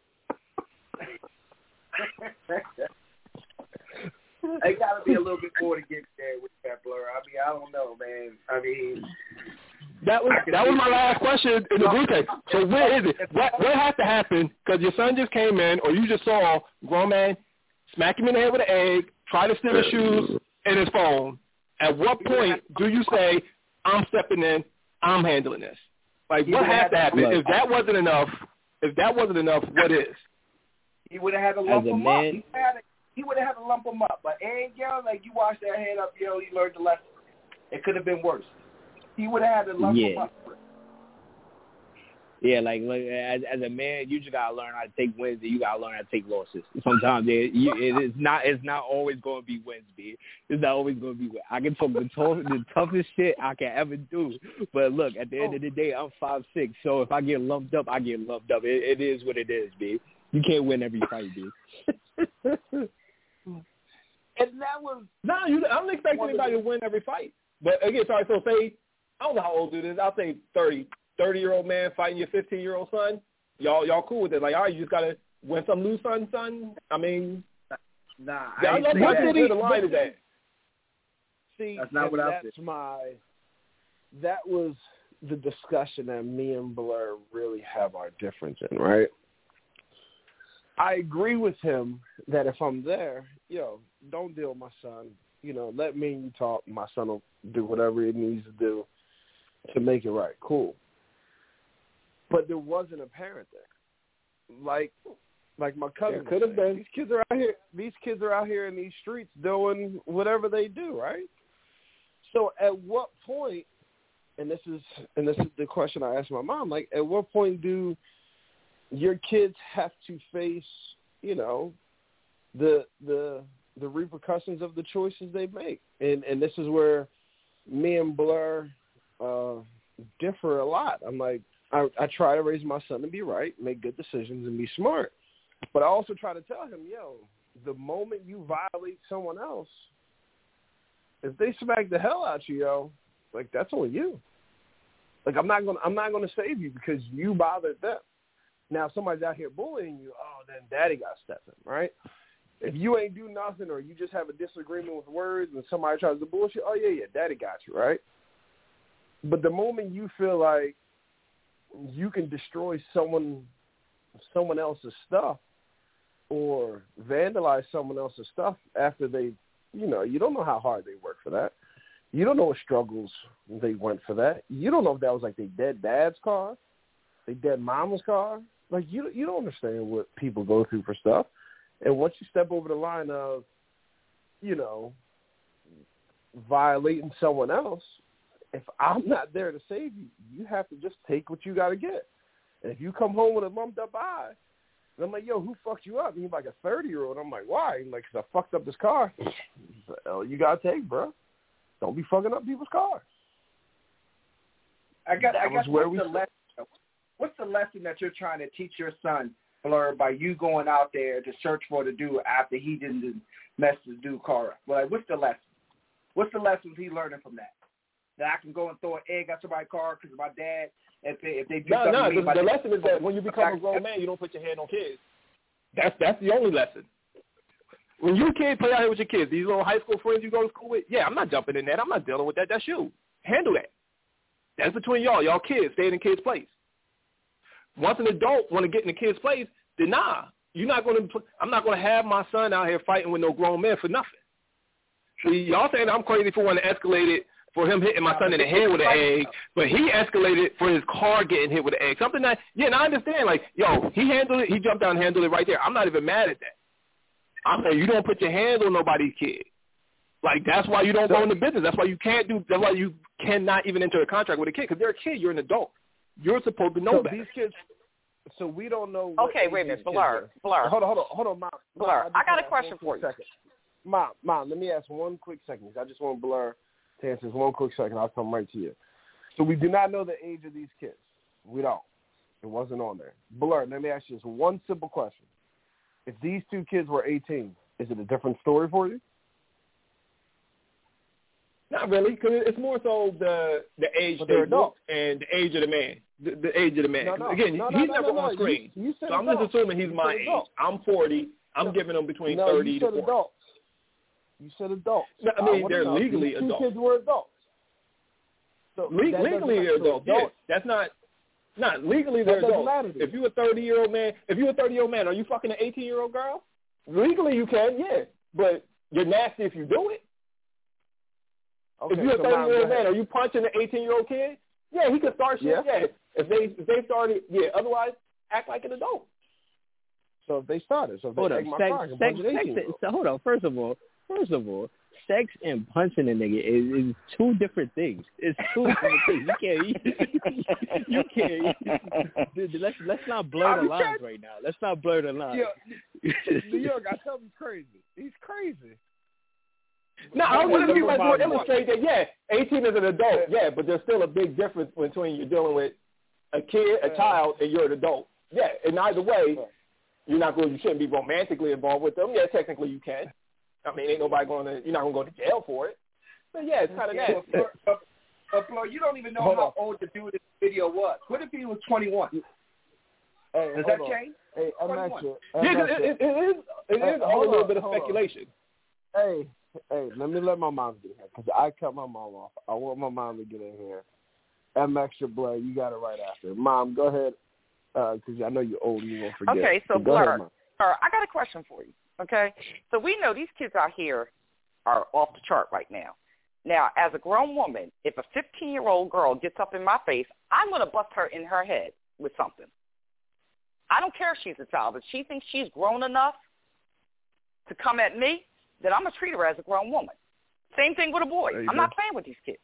It got to be a little bit more to get there with that, Blur. I mean, I don't know, man. I mean, that was that was my last question in the group text. So where is it? What what has to happen? Because your son just came in, or you just saw a grown man smack him in the head with an egg, try to steal his shoes and his phone. At what point do you say, I'm stepping in, I'm handling this? Like, what has to happen? If that wasn't enough, if that wasn't enough, what is? He would have had to lump him up. He would have had to lump him up. But egg, yo, like, you wash that head up, yo, you learned the lesson. It could have been worse. He would have had to lump yeah. him up. Yeah, like, like as as a man, you just gotta learn how to take wins, and you gotta learn how to take losses. Sometimes it, you, it is not it's not always going to be wins, B. It's not always going to be wins. I can talk the, tough, the toughest shit I can ever do, but look, at the end of the day, I'm five six, so if I get lumped up, I get lumped up. It, it is what it is, B. You can't win every fight, B. And that was no, you. I don't expect anybody to win every fight. But again, sorry. So say I don't know how old it is. I'll say thirty. thirty-year-old man fighting your fifteen-year-old son, y'all y'all cool with it. Like, all right, you just got to When some new son, son, I mean, Nah, I, I I love didn't how say that. clear the line is at. See, That's not what I that's my. That was the discussion that me and Blur really have our difference in, right? I agree with him that if I'm there, yo, don't deal with my son. You know, let me and you talk. My son will do whatever it needs to do to make it right. Cool. But there wasn't a parent there. Like, like my cousin could have been. These kids are out here. These kids are out here in these streets doing whatever they do, right? So at what point? And this is and this is the question I asked my mom. Like, at what point do your kids have to face, you know, the the the repercussions of the choices they make? And and this is where me and Blur uh, differ a lot. I'm like, I, I try to raise my son to be right, make good decisions, and be smart. But I also try to tell him, yo, the moment you violate someone else, if they smack the hell out you, yo, like, that's on you. Like, I'm not gonna I'm not gonna save you because you bothered them. Now, if somebody's out here bullying you, oh, then daddy got to step in, right? If you ain't do nothing or you just have a disagreement with words and somebody tries to bullshit, oh, yeah, yeah, daddy got you, right? But the moment you feel like you can destroy someone someone else's stuff or vandalize someone else's stuff after they, you know, you don't know how hard they work for that. You don't know what struggles they went for that. You don't know if that was like their dead dad's car, their dead mama's car. Like, you you don't understand what people go through for stuff. And once you step over the line of, you know, violating someone else, if I'm not there to save you, you have to just take what you got to get. And if you come home with a lumped up eye, and I'm like, yo, who fucked you up? And he's like a thirty-year-old. I'm like, why? He's like, because I fucked up this car. Well, you got to take, bro. Don't be fucking up people's cars. I got. That I guess was where what's we the lesson? What's the lesson that you're trying to teach your son, Blur, by you going out there to search for the dude after he didn't mess the dude's car up? Well, like, what's the lesson? What's the lessons he learning from that? That I can go and throw an egg at somebody's car because my dad, if they if they do No, something no. to me, The, my the dad, lesson is that when you become a grown man, you don't put your hand on kids. That's that's the only lesson. When you're a kid, play out here with your kids. These little high school friends you go to school with, yeah, I'm not jumping in that. I'm not dealing with that. That's you. Handle that. That's between y'all. Y'all kids. Stay in the kid's place. Once an adult want to get in the kid's place, then nah. You're not going to. I'm not going to have my son out here fighting with no grown men for nothing. See, y'all saying I'm crazy for wanting to escalate it for him hitting my son in the head with an egg, but he escalated for his car getting hit with an egg. Something that, yeah, and I understand. Like, yo, he handled it. He jumped down and handled it right there. I'm not even mad at that. I'm saying you don't put your hands on nobody's kid. Like, that's why you don't go into business. That's why you can't do. That's why you cannot even enter a contract with a kid because they're a kid. You're an adult. You're supposed to know so better. These kids. So we don't know. Okay, wait a minute, Blur, Blur. Hold on, hold on, hold on, Mom. Blur, I, I got a ask question one for quick you. Second. Mom, Mom, let me ask one quick second. I just want Blur to answer this one quick second. I'll come right to you. So we do not know the age of these kids. We don't. It wasn't on there. Blur, let me ask you just one simple question. If these two kids were eighteen, is it a different story for you? Not really, because it's more so the the age But they they're look adults. and the age of the man. The, the age of the man. No, no. Again, No, he's no, no, never no, on no. screen. You, you said so I'm adults. just assuming he's You my said age. adults. I'm forty. I'm No. giving him between no, thirty you to said forty. adults. You said adults. No, I mean, wanna they're know. legally These two adults. kids were adults. So Le- that doesn't legally, matter. they're So adults. Yeah, adults. that's not. Not legally, That they're doesn't adults. matter to If you. you're a thirty-year-old man, if you're a thirty-year-old man, are you fucking an eighteen-year-old girl? Legally, you can, yeah, but you're nasty if you do it. Okay, if you're a so Mom, go thirty-year-old man, ahead. are you punching an eighteen-year-old kid? Yeah, he could start shit. Yeah. Yeah. If they if they started, yeah. Otherwise, act like an adult. So if they started, so if they Hold egg up, my sex, car, I can sex, punch an sex, eighteen-year-old. so hold on. First of all, first of all, sex and punching a nigga is, is two different things. It's two different things. You can't. You, you can't. Dude, let's let's not blur the lines right now. Let's not blur the lines. Yeah, New York, I tell him he's crazy. He's crazy. No, I Okay, want to be number like to five. illustrate that. Yeah, eighteen is an adult. Yeah, but there's still a big difference between you're dealing with a kid, a child, and you're an adult. Yeah, and either way, you're not going. You shouldn't be romantically involved with them. Yeah, technically you can. I mean, ain't nobody going to. You're not going to go to jail for it. But yeah, it's kind of yeah, nasty. but, but, but Flo, you don't even know Hold how on. old the dude in the video was. What if he was twenty-one? Hey, Does hold that on. change? Hey, I'm What do you extra. want? I'm Yeah, 'cause extra. it, it, it is. It Hey, is a hold little on, bit of hold on. speculation. Hey, hey, let me let my mom get here because I cut my mom off. I want my mom to get in here. M Extra Blur, you got it right after. Mom, go ahead because uh, I know you're old and you won't forget. Okay, so go Blur, ahead, Mom. Blur, I got a question for you. Okay, so we know these kids out here are off the chart right now. Now, as a grown woman, if a fifteen-year-old girl gets up in my face, I'm going to bust her in her head with something. I don't care if she's a child. If she thinks she's grown enough to come at me, then I'm going to treat her as a grown woman. Same thing with a boy. Amen. I'm not playing with these kids.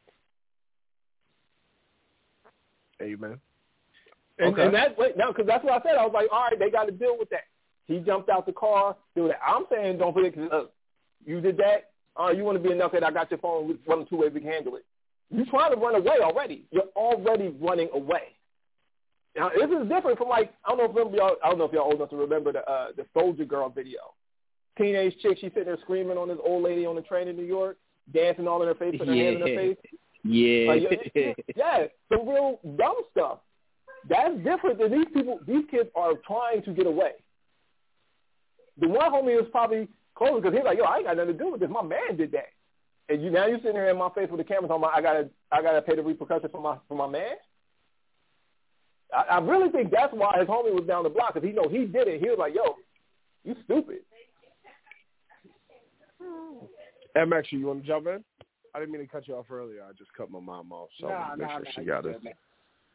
Amen. And, Okay. and that wait, now because that's what I said. I was like, all right, they got to deal with that. He jumped out the car. Do that. I'm saying don't forget because uh, you did that. All right, you want to be enough that I got your phone. We run two ways. We can handle it. You're trying to run away already. You're already running away. Now this is different from like I don't know if remember y'all. I don't know if y'all old enough to remember the uh, the Soldier Girl video. Teenage chick, she's sitting there screaming on this old lady on the train in New York, dancing all in her face, putting her Yeah. hands in her face. Yeah. Like, yeah, some real dumb stuff. That's different than these people. These kids are trying to get away. The one homie was probably closer because he's like, "Yo, I ain't got nothing to do with this. My man did that." And you now you're sitting here in my face with the camera talking about I gotta I gotta pay the repercussions for my for my man. I, I really think that's why his homie was down the block because he know he did it. He was like, "Yo, you stupid." M Extra, you want to jump in? I didn't mean to cut you off earlier. I just cut my mom off, so Nah, I want to make nah, sure nah, she you got good, it. man.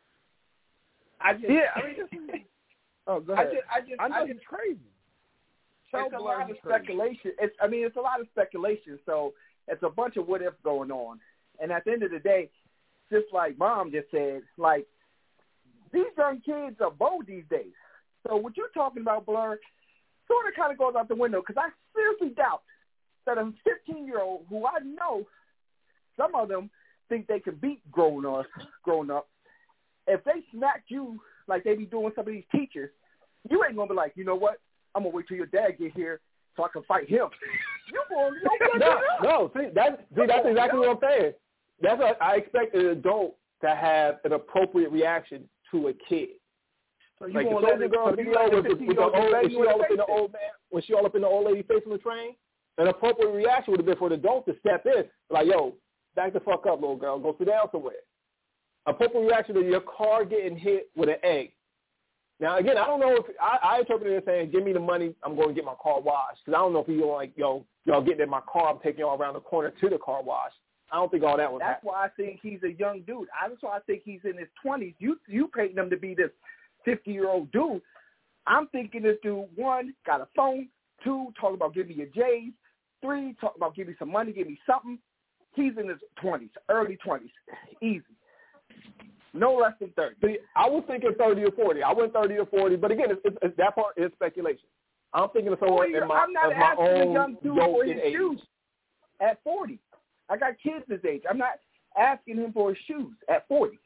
I just, Yeah, I mean, just, oh, go I ahead. just, I just, I know I he's just, crazy. Tell it's a Blur lot he's of crazy. speculation. It's, I mean, it's a lot of speculation. So it's a bunch of what ifs going on. And at the end of the day, just like Mom just said, like these young kids are bold these days. So what you're talking about, Blur, sort of kind of goes out the window because I seriously doubt that a fifteen-year-old who I know, some of them think they can beat grown ups, grown ups. If they smack you like they be doing some of these teachers, you ain't gonna be like, you know what? I'm gonna wait till your dad get here so I can fight him. You gonna you no, no. See, that's see, that's exactly what I'm saying. That's what I expect an adult to have an appropriate reaction to a kid. So you Like the gonna let Soldier it, Girl so you video let with the the, with the old, fifteen-year-old when she all up in the face old man, when she all up in the old lady face on the train. An appropriate reaction would have been for the adult to step in, like, yo, back the fuck up, little girl, go sit down somewhere. Appropriate reaction to your car getting hit with an egg. Now, again, I don't know if I, I interpreted it as saying, give me the money, I'm going to get my car washed. Because I don't know if he was like, yo, y'all getting in my car, I'm taking y'all around the corner to the car wash. I don't think all that was That's happening. why I think he's a young dude. That's why I think he's in his twenties. You you painting him to be this fifty-year-old dude. I'm thinking this dude, one, got a phone, two, talking about give me your J's, three, talking about give me some money, give me something. He's in his twenties, early twenties, easy. No less than thirty. See, I was thinking thirty or forty. I went thirty or forty, but again, it's, it's, it's, that part is speculation. I'm thinking of someone forty, in my, I'm not of my asking own a young dude yoke for in his age. shoes at forty. I got kids his age. I'm not asking him for his shoes at forty.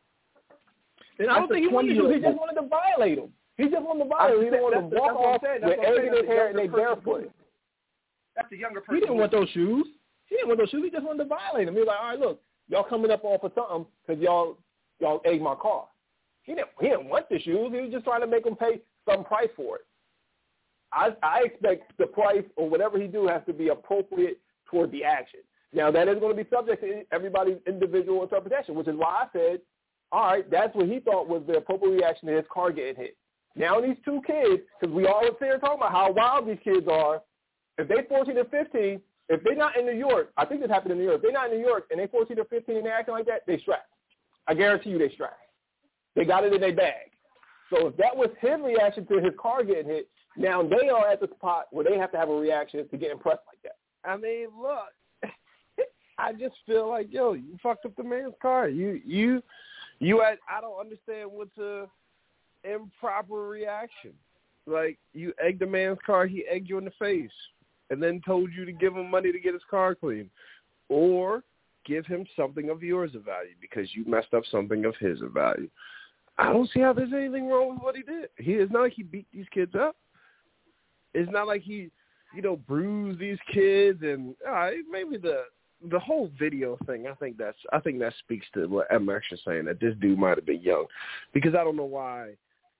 And I don't think he wanted to. He just wanted to violate him. He just wanted to violate him. He didn't want to walk off with egg in his hair and they barefoot. That's a younger person. He didn't want those shoes. He didn't want those shoes. He just wanted to violate him. He was like, all right, look, y'all coming up on for something because y'all y'all egged my car. He didn't. He didn't want the shoes. He was just trying to make him pay some price for it. I I expect the price or whatever he do has to be appropriate toward the action. Now that is going to be subject to everybody's individual interpretation, which is why I said, all right, that's what he thought was the appropriate reaction to his car getting hit. Now these two kids, because we always sit here talking about how wild these kids are, if they fourteen or fifteen, if they're not in New York, I think this happened in New York, if they're not in New York and they fourteen or fifteen and they're acting like that, they strapped. I guarantee you they strapped. They got it in their bag. So if that was his reaction to his car getting hit, now they are at the spot where they have to have a reaction to get impressed like that. I mean, look, I just feel like, yo, you fucked up the man's car. You, you, you. Had, I don't understand what's a improper reaction. Like, you egged the man's car, he egged you in the face, and then told you to give him money to get his car clean, or give him something of yours of value because you messed up something of his of value. I don't see how there's anything wrong with what he did. He it's not like he beat these kids up. It's not like he, you know, bruised these kids and uh, maybe the the whole video thing. I think that's I think that speaks to what M X is saying, that this dude might have been young, because I don't know why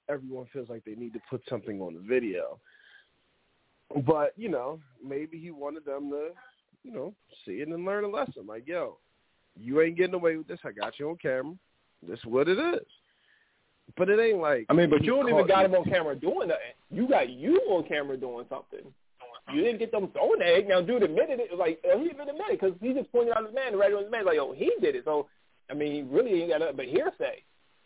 everyone feels like they need to put something on the video. But, you know, maybe he wanted them to, you know, see it and learn a lesson. Like, yo, you ain't getting away with this. I got you on camera. This is what it is. But it ain't like... I mean, but you don't even got you. him on camera doing that. You got you on camera doing something. You didn't get them throwing the egg. Now, dude admitted it. Like, he even admitted it because he just pointed out his man, right on his man. Like, yo, he did it. So, I mean, really ain't got nothing but hearsay.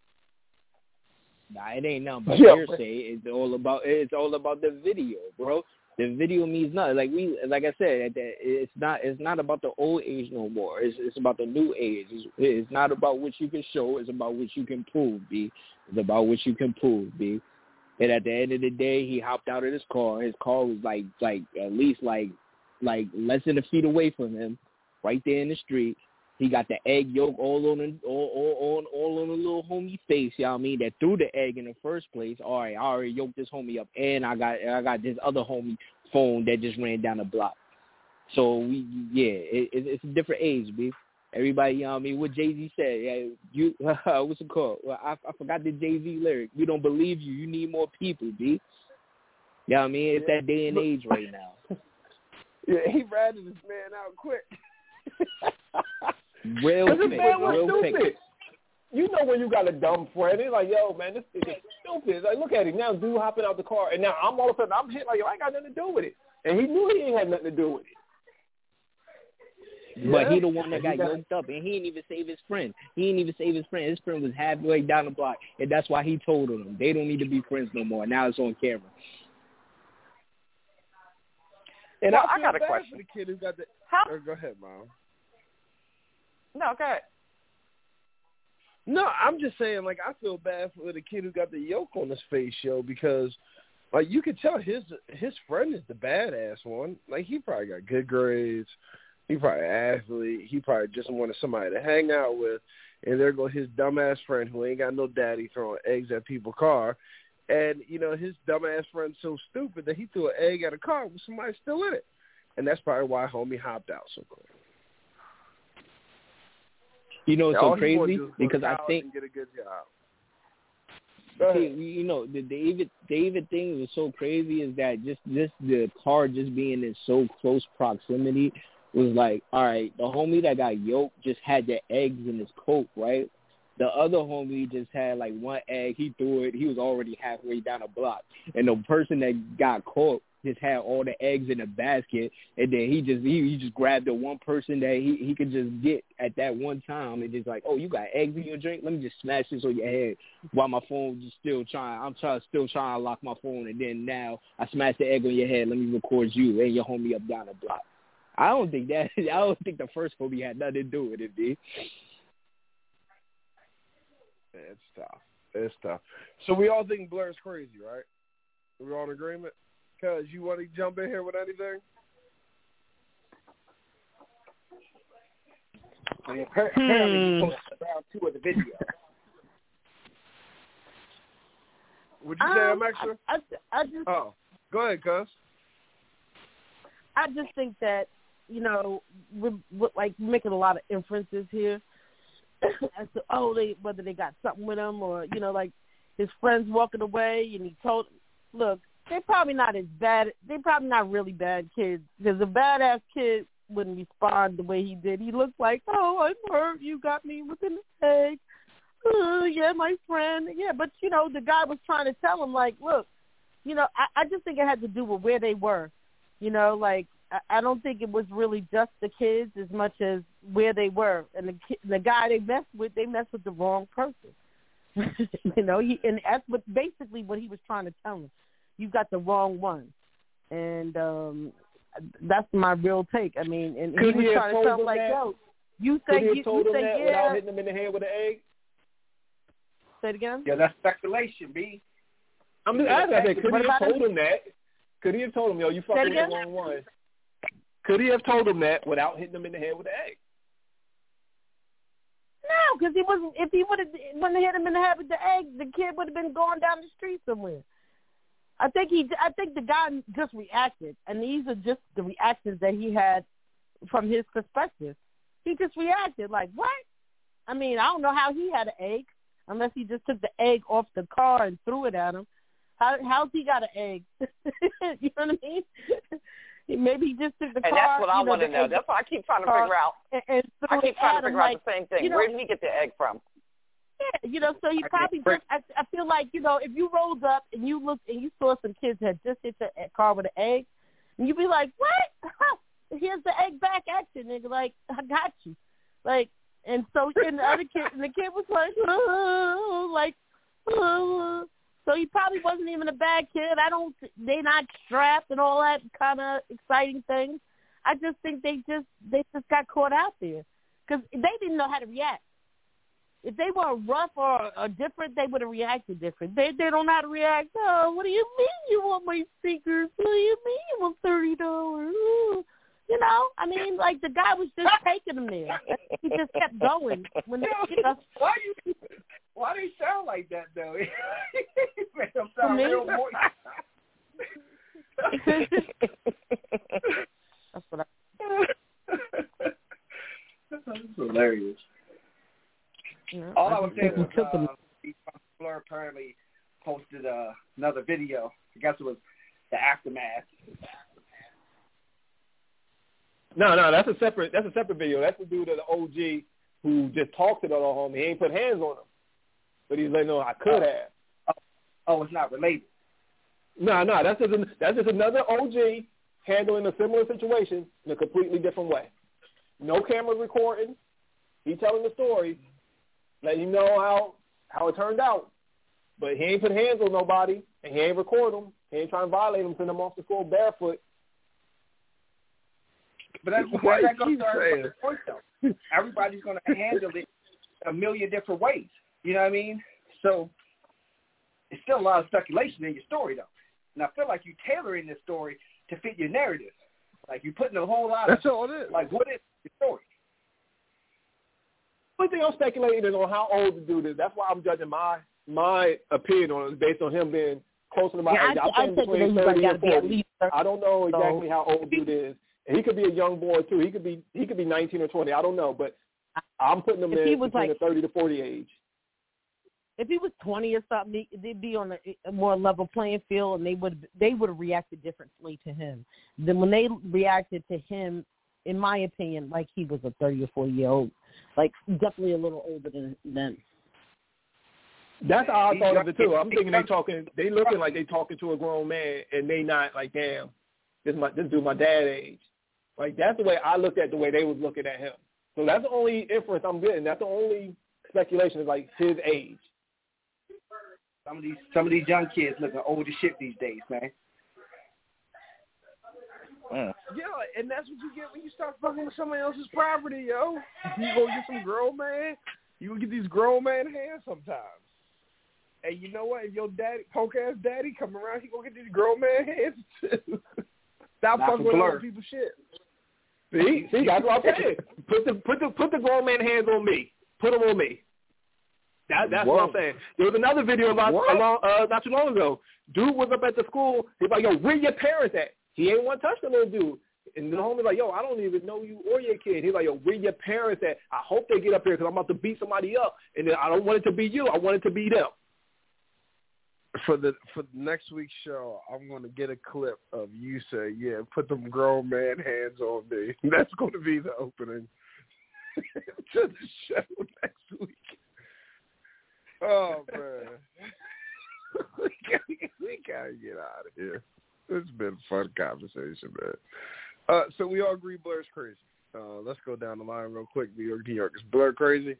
Nah, it ain't nothing but Yeah. hearsay. It's all about it's all about the video, bro. The video means nothing. Like we, like I said, it's not it's not about the old age no more. It's it's about the new age. It's, it's not about what you can show. It's about what you can prove, B. It's about what you can prove, B. And at the end of the day, he hopped out of his car. His car was like like at least like like less than a feet away from him, right there in the street. He got the egg yolk all on the, all, all, all, all on the little homie face, you know what I mean, that threw the egg in the first place. All right, I already yoked this homie up, and I got I got this other homie phone that just ran down the block. So, we yeah, it, it, it's a different age, B. Everybody, you know what I mean, what Jay-Z said, yeah, you, what's it called? Well, I, I forgot the Jay-Z lyric. We don't believe you. You need more people, B. You know what I mean? It's that day and age right now. Yeah, he ratted his man out quick. Real Because this quick, man was real stupid. quick. You know when you got a dumb friend, it's like, yo, man, this is stupid. Like, look at him now, dude hopping out the car, and now I'm all of a sudden I'm hit like, yo, I ain't got nothing to do with it, and he knew he ain't had nothing to do with it. But Yeah. he the one that got got- yoked up, and he didn't even save his friend. He didn't even save his friend. His friend was halfway down the block, and that's why he told them they don't need to be friends no more. Now it's on camera. And Well, I, I feel got a bad question. for the kid who got the... How? Oh, go ahead, Mom. No, go ahead. No, I'm just saying, like, I feel bad for the kid who got the yoke on his face, yo, because, like, you could tell his his friend is the badass one. Like, he probably got good grades. He probably an athlete. He probably just wanted somebody to hang out with. And there go his dumbass friend who ain't got no daddy throwing eggs at people's car. And, you know, his dumbass friend's so stupid that he threw an egg at a car with somebody still in it. And that's probably why homie hopped out so quick. You know, it's All so he crazy wanted to do was go to because I college think and get a good job. Go See, ahead. you know, the David David thing was so crazy is that just just the car just being in so close proximity was like, all right, the homie that got yoked just had the eggs in his coat, right? The other homie just had like one egg. He threw it. He was already halfway down the block. And the person that got caught just had all the eggs in a basket. And then he just he, he just grabbed the one person that he, he could just get at that one time and just like, oh, you got eggs in your drink? Let me just smash this on your head while my phone just still trying. I'm trying still trying to lock my phone. And then now I smash the egg on your head. Let me record you and your homie up down the block. I don't think that. I don't think the first homie had nothing to do with it, D. It's tough. It's tough. So we all think Blur's crazy, right? We're all in agreement? Cuz, you want to jump in here with anything? I mean, apparently you posted round two of the video. Would you say Um, I'm extra? I, I, I just, Oh, go ahead, cuz. I just think that, you know, we're, we're like making a lot of inferences here as to, oh, they whether they got something with him or, you know, like his friends walking away and he told, look, they're probably not as bad. They're probably not really bad kids because a badass kid wouldn't respond the way he did. He looked like, oh, I'm hurt. You got me with an egg. Oh, yeah, my friend. Yeah, but, you know, the guy was trying to tell him, like, look, you know, I, I just think it had to do with where they were. You know, like, I, I don't think it was really just the kids as much as where they were. And the, the guy they messed with, they messed with the wrong person. you know, he, and that's what basically what he was trying to tell him. You got the wrong one. And um, that's my real take. I mean, and Could he was he have trying to told tell him, him like, that? yo, you Could say, he have you, told you him say, that yeah. without hitting him in the head with an egg? Say it again? Yeah, that's speculation, B. I'm just asking. I said, could What he have about told him that? Could he have told him, yo, you Say fucking it with the again? wrong one? Could he have told him that without hitting him in the head with an egg? No, because he wasn't. If he would have, when they hit him in the head with the egg, the kid would have been going down the street somewhere. I think he. I think the guy just reacted, and these are just the reactions that he had from his perspective. He just reacted like, "What?" I mean, I don't know how he had an egg. unless he just took the egg off the car and threw it at him. How how's he got an egg? You know what I mean? Maybe he just took the and car. And that's what I know, want to know. That's what I keep trying to figure out. And, and I keep trying to figure like, out the same thing. You know, Where did he get the egg from? Yeah, you know, so he probably just, I, I feel like, you know, if you rolled up and you looked and you saw some kids had just hit the car with an egg, and you'd be like, what? Here's the egg back at you, nigga. Like, I got you. Like, and so, and the other kid, and the kid was like, oh, like, oh. So he probably wasn't even a bad kid. I don't, they not strapped and all that kind of exciting things. I just think they just, they just got caught out there because they didn't know how to react. If they were rough or, or different, they would have reacted different. They they don't know how to react. Oh, what do you mean you want my sneakers? What do you mean you want thirty dollars? You know, I mean, like the guy was just taking them there. He just kept going. When they, you know, why you? Why do you sound like that though? Make them sound real moist. That's what I. That's hilarious. Yeah, All I, I was saying was, uh, Blur apparently posted uh, another video. I guess it was the aftermath. No, no, that's a separate. That's a separate video. That's the dude of the O G who just talked to the other homie. He ain't put hands on him, but he's like, no, I could have. Oh, oh, it's not related. No, no, that's just that's just another O G handling a similar situation in a completely different way. No camera recording. He telling the story. Let you know how, how it turned out. But he ain't put hands on nobody, and he ain't record them. He ain't trying to violate them, send them off the school barefoot. But that's why that goes to our point, though. Everybody's going to handle it a million different ways. You know what I mean? So it's still a lot of speculation in your story, though. And I feel like you're tailoring this story to fit your narrative. Like you're putting a whole lot that's of, all it is. Like, what is your story? The only thing I'm speculating is on how old the dude is. That's why I'm judging my my opinion on it based on him being closer to my yeah, age. I, I'm saying between thirty and forty. I don't know exactly so, how old dude is. And he could be a young boy too. He could be he could be nineteen or twenty. I don't know, but I'm putting him in between like, the thirty to forty age. If he was twenty or something, they'd be on a, a more level playing field, and they would they would have reacted differently to him than when they reacted to him. In my opinion, like he was a thirty or forty year old, like definitely a little older than them. That's how I thought of it too. I'm thinking they talking, they looking like they talking to a grown man, and they not like, damn, this my this dude my dad age. Like that's the way I looked at the way they was looking at him. So that's the only inference I'm getting. That's the only speculation is like his age. Some of these some of these young kids looking old as shit these days, man. Mm. Yeah, and that's what you get when you start fucking with somebody else's property, yo. You go get some grown man, you gonna get these grown man hands sometimes. And you know what? If your daddy, punk ass daddy, come around, he gonna get these grown man hands too. Stop fucking with other people's shit. See, see, that's what I'm saying. Put the put the put the grown man hands on me. Put them on me. That, that's Whoa. what I'm saying. There was another video about along, uh, not too long ago. Dude was up at the school. He's like, yo, where your parents at? He ain't want to touch the little dude. And the homie's like, yo, I don't even know you or your kid. He's like, yo, where your parents at? I hope they get up here because I'm about to beat somebody up. And then I don't want it to be you. I want it to be them. For the for the next week's show, I'm going to get a clip of you say, yeah, put them grown man hands on me. That's going to be the opening to the show next week. Oh, man. we got we gotta get out of here. It's been a fun conversation, man. Uh, so we all agree Blur's crazy. Uh, let's go down the line real quick. New York, New York. Is Blur crazy?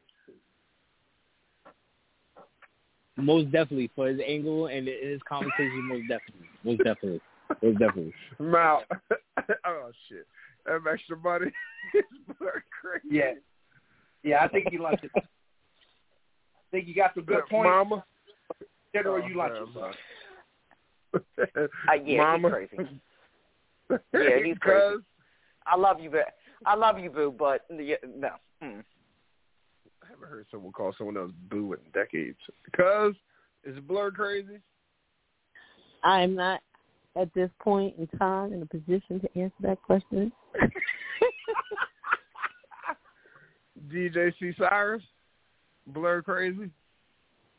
Most definitely. For his angle and his conversation, most definitely. Most definitely. Most definitely. Mal. Oh, shit. That extra money is Blur crazy. Yeah. Yeah, I think he lunches. I think you got some good points. Mama. Or you lunch yourself. Uh, yeah, Mama. he's crazy. Yeah, he's crazy. I love you, but I love you, boo. But yeah, no. Mm. I haven't heard someone call someone else boo in decades. Because is Blur crazy? I'm not at this point in time in a position to answer that question. D J C Cyrus, Blur crazy?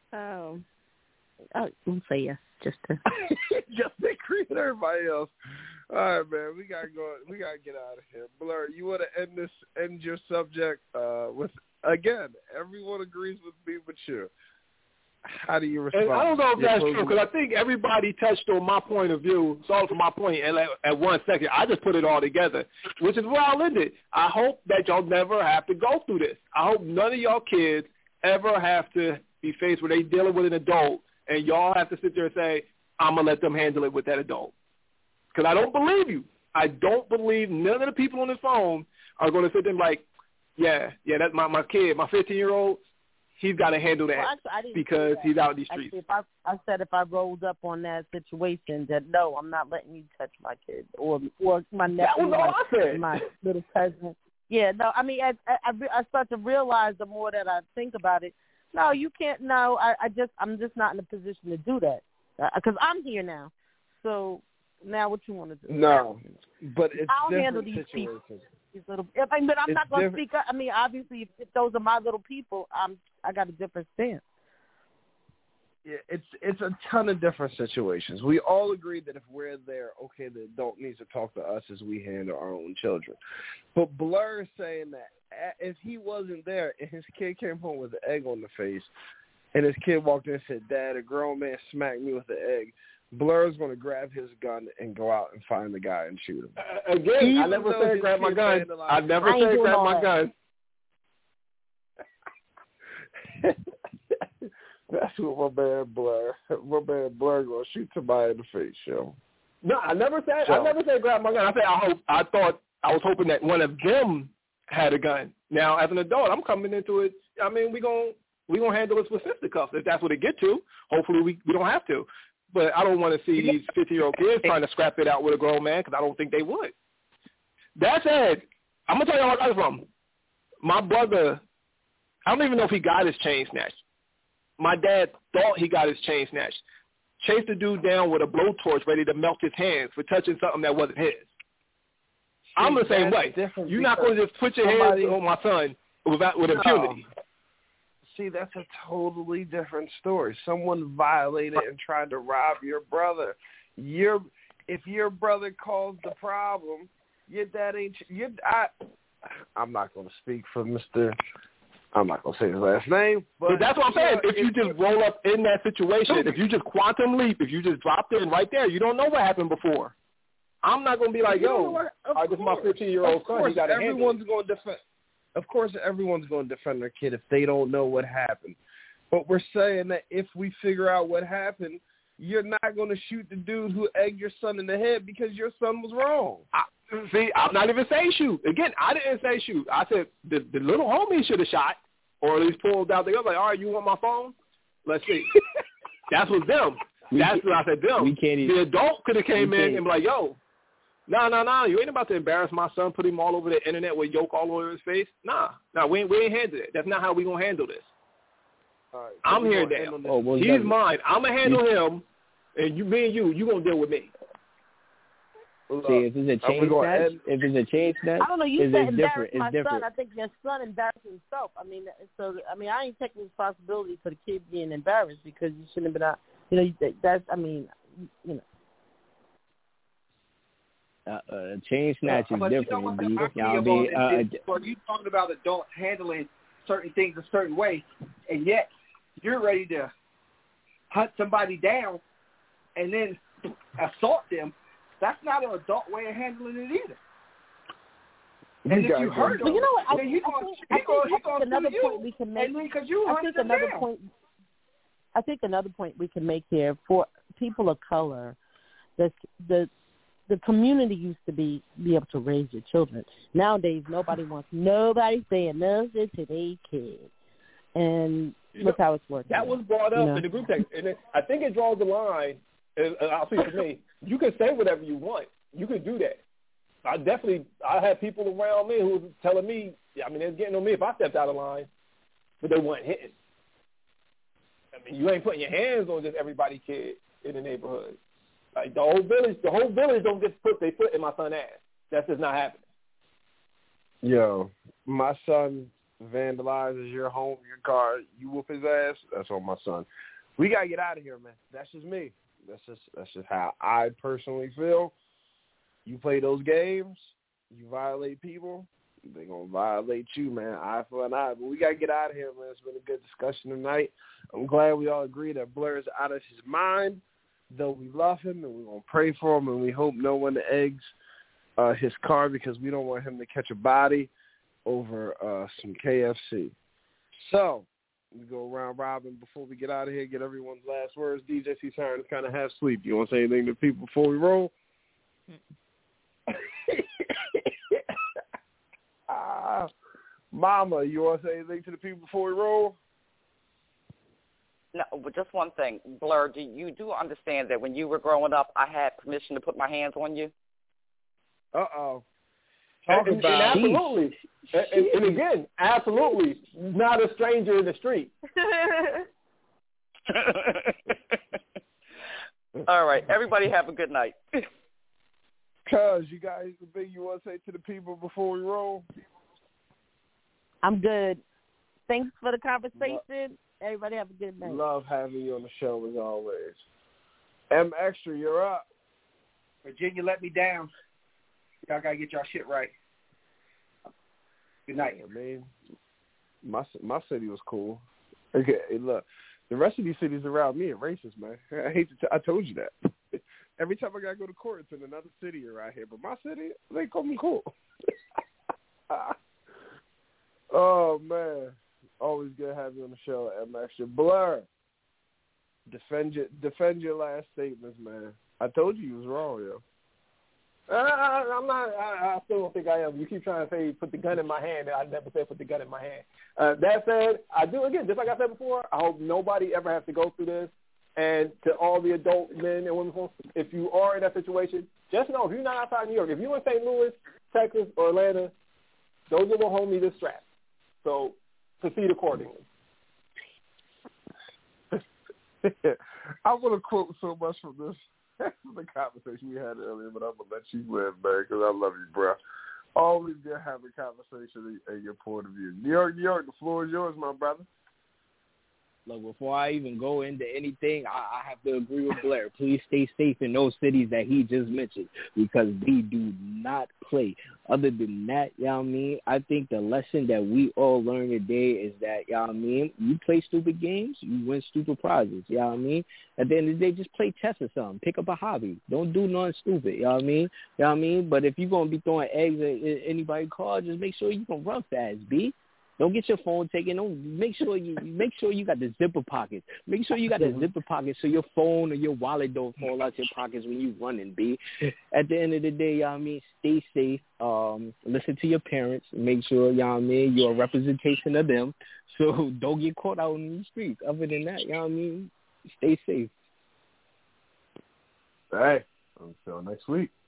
Oh, oh, don't say yes, just to just to create everybody else. All right, man, we gotta go. We gotta get out of here. Blur, you want to end this? End your subject uh, with again. Everyone agrees with me, but you. How do you respond? And I don't know if Your that's closing- true because I think everybody touched on my point of view, saw it from my point, and at, at one second, I just put it all together, which is where I'll end it. I hope that y'all never have to go through this. I hope none of y'all kids ever have to be faced with they dealing with an adult, and y'all have to sit there and say, I'm going to let them handle it with that adult. Because I don't believe you. I don't believe none of the people on this phone are going to sit there and be like, yeah, yeah, that's my, my kid, my fifteen-year-old, he's got to handle that well, actually, I didn't because that. he's out in these streets. Actually, if I, I said if I rolled up on that situation, that no, I'm not letting you touch my kid or or my nephew, That was all my, I said. my little cousin. Yeah, no, I mean, I, I, I start to realize the more that I think about it, no, you can't, no, I, I just, I'm just not in a position to do that because uh, I'm here now. So now what you want to do? No, but it's I'll different handle these situations. people. These little, I mean, but I'm It's not going to different. speak up. I mean, obviously, if, if those are my little people, I'm, I got a different stance. Yeah, it's it's a ton of different situations. We all agree that if we're there, okay, the adult needs to talk to us as we handle our own children. But Blur is saying that if he wasn't there and his kid came home with an egg on the face, and his kid walked in and said, "Dad, a grown man smacked me with the egg," Blur's going to grab his gun and go out and find the guy and shoot him. Uh, again, Even I never though said his grab my kid gun. vandalized- I never I ain't said doing grab all my that. gun. That's what my man Blur, my man Blur going to shoot somebody in the face, yo. No, I never said. So- I never said grab my gun. I said I hope. I thought I was hoping that one of them had a gun. Now, as an adult, I'm coming into it. I mean, we gon' we gonna handle this with fisticuffs if that's what it get to. Hopefully, we we don't have to. But I don't want to see these fifty-year-old kids trying to scrap it out with a grown man because I don't think they would. That said, I'm gonna tell you where I got it from. My brother, I don't even know if he got his chain snatched. My dad thought he got his chain snatched. Chased the dude down with a blowtorch ready to melt his hands for touching something that wasn't his. I'm the same way. You're not going to just put your somebody, hands on my son without, with impunity. No. See, that's a totally different story. Someone violated and tried to rob your brother. Your, if your brother caused the problem, your dad ain't. Your, I, I'm not going to speak for Mister I'm not going to say his last name. But, but that's what I'm saying. Yeah, if you just roll up in that situation, if you just quantum leap, if you just dropped in right there, you don't know what happened before. I'm not going to be like, yo, all right, this is my fifteen-year-old son. He got to handle it. Everyone's going to defend. Of course, everyone's going to defend their kid if they don't know what happened. But we're saying that if we figure out what happened, you're not going to shoot the dude who egged your son in the head because your son was wrong. I, see, I'm not even saying shoot. Again, I didn't say shoot. I said the, the little homie should have shot or at least pulled out the gun. Like, all right, you want my phone? Let's see. That's what them. We That's what I said them. We can't even, the adult could have came in can't. and be like, yo, no, no, no, you ain't about to embarrass my son, put him all over the internet with yoke all over his face. Nah, nah, we ain't, we ain't handle it. That's not how we going to handle this. All right, so I'm we're here gonna now. end on this. Oh, well, He's that- mine. I'm going to handle him, and you, me and you, you going to deal with me. Look, See, if it's a are we chain gonna snatch, end- if it's a chain snatch, I don't know. You it's, said it's different. embarrass my It's different. son. I think your son embarrassed himself. I mean, so I mean, I ain't taking responsibility for the kid being embarrassed because you shouldn't have been out. You know, that- that's. I mean, you know. Uh, uh, chain snatch is But different. You know what the indeed. irony You know what I of mean? all Uh, this is, for you talking about adults handling certain things a certain way, and yet you're ready to hunt somebody down and then assault them. That's not an adult way of handling it either. And You if you guys hurt are- But him, you know what? I, then I he think, gonna, I he think, gonna, I he think gonna another sue point you, we can make. and because you I hunted think them another down. point. I think another point we can make here for people of color, the the the community used to be be able to raise your children. Nowadays, nobody wants nobody saying nothing to their kids, and You look know, how it's working. That was brought up you know? in the group text, and it, I think it draws the line. And I'll speak for me. You can say whatever you want. You can do that. I definitely, I had people around me who was telling me, I mean, they was getting on me if I stepped out of line, but they weren't hitting. I mean, you ain't putting your hands on just everybody kid in the neighborhood. Like the whole village, the whole village don't just put their foot in my son's ass. That's just not happening. Yo, my son vandalizes your home, your car, you whoop his ass, that's on my son. We got to get out of here, man. That's just me. That's just that's just how I personally feel. You play those games, you violate people, they're going to violate you, man, eye for an eye. But we got to get out of here, man. It's been a good discussion tonight. I'm glad we all agree that Blair is out of his mind, though we love him, and we're going to pray for him, and we hope no one eggs uh, his car because we don't want him to catch a body over uh, some K F C. So we go around robin before we get out of here, get everyone's last words. D J C Siren is kind of half asleep. You want to say anything to people before we roll? uh, Mama, you want to say anything to the people before we roll? No, but just one thing. Blur, do you do understand that when you were growing up, I had permission to put my hands on you? Uh-oh. And, and, and absolutely. And, and, and again, absolutely not a stranger in the street. All right. Everybody have a good night. Cuz, you guys, the thing you want to say to the people before we roll? I'm good. Thanks for the conversation. Everybody have a good night. Love having you on the show as always. M Extra, you're up. Virginia let me down. Y'all got to get y'all shit right. Good night. I mean, my my city was cool. Okay, hey, look, the rest of these cities around me are racist, man. I hate to t- I told you that. Every time I got to go to court, it's in another city around here. But my city, they call me cool. Oh, man. Always good to have you on the show, M Extra. Blur, defend your, defend your last statements, man. I told you you was wrong, yo. Uh, I'm not. I, I still don't think I am. You keep trying to say put the gun in my hand. I never said put the gun in my hand. Uh, that said, I do again, just like I said before. I hope nobody ever has to go through this. And to all the adult men and women, if you are in that situation, just know if you're not outside New York, if you're in Saint Louis, Texas, or Atlanta, those are the homie this strap. So proceed accordingly. I want to quote so much from this. The conversation we had earlier, but I'm going to let you live, man, because I love you, bro. Always good having a conversation and your point of view. New York, New York, the floor is yours, my brother. Look, before I even go into anything, I, I have to agree with Blair. Please stay safe in those cities that he just mentioned because we do not play. Other than that, you know what I mean? I think the lesson that we all learn today is that, you know what I mean, you play stupid games, you win stupid prizes, you know what I mean? At the end of the day, just play chess or something. Pick up a hobby. Don't do nothing stupid, you know what I mean? You know what I mean? But if you're going to be throwing eggs at anybody's car, just make sure you can run fast, B. Don't get your phone taken. Don't make sure you make sure you got the zipper pockets. Make sure you got the zipper pockets so your phone or your wallet don't fall out your pockets when you running, B. At the end of the day, y'all, I mean, stay safe. Um, listen to your parents. Make sure, y'all, I mean, you're a representation of them. So don't get caught out in the streets. Other than that, y'all, I mean, stay safe. Hey, until next week.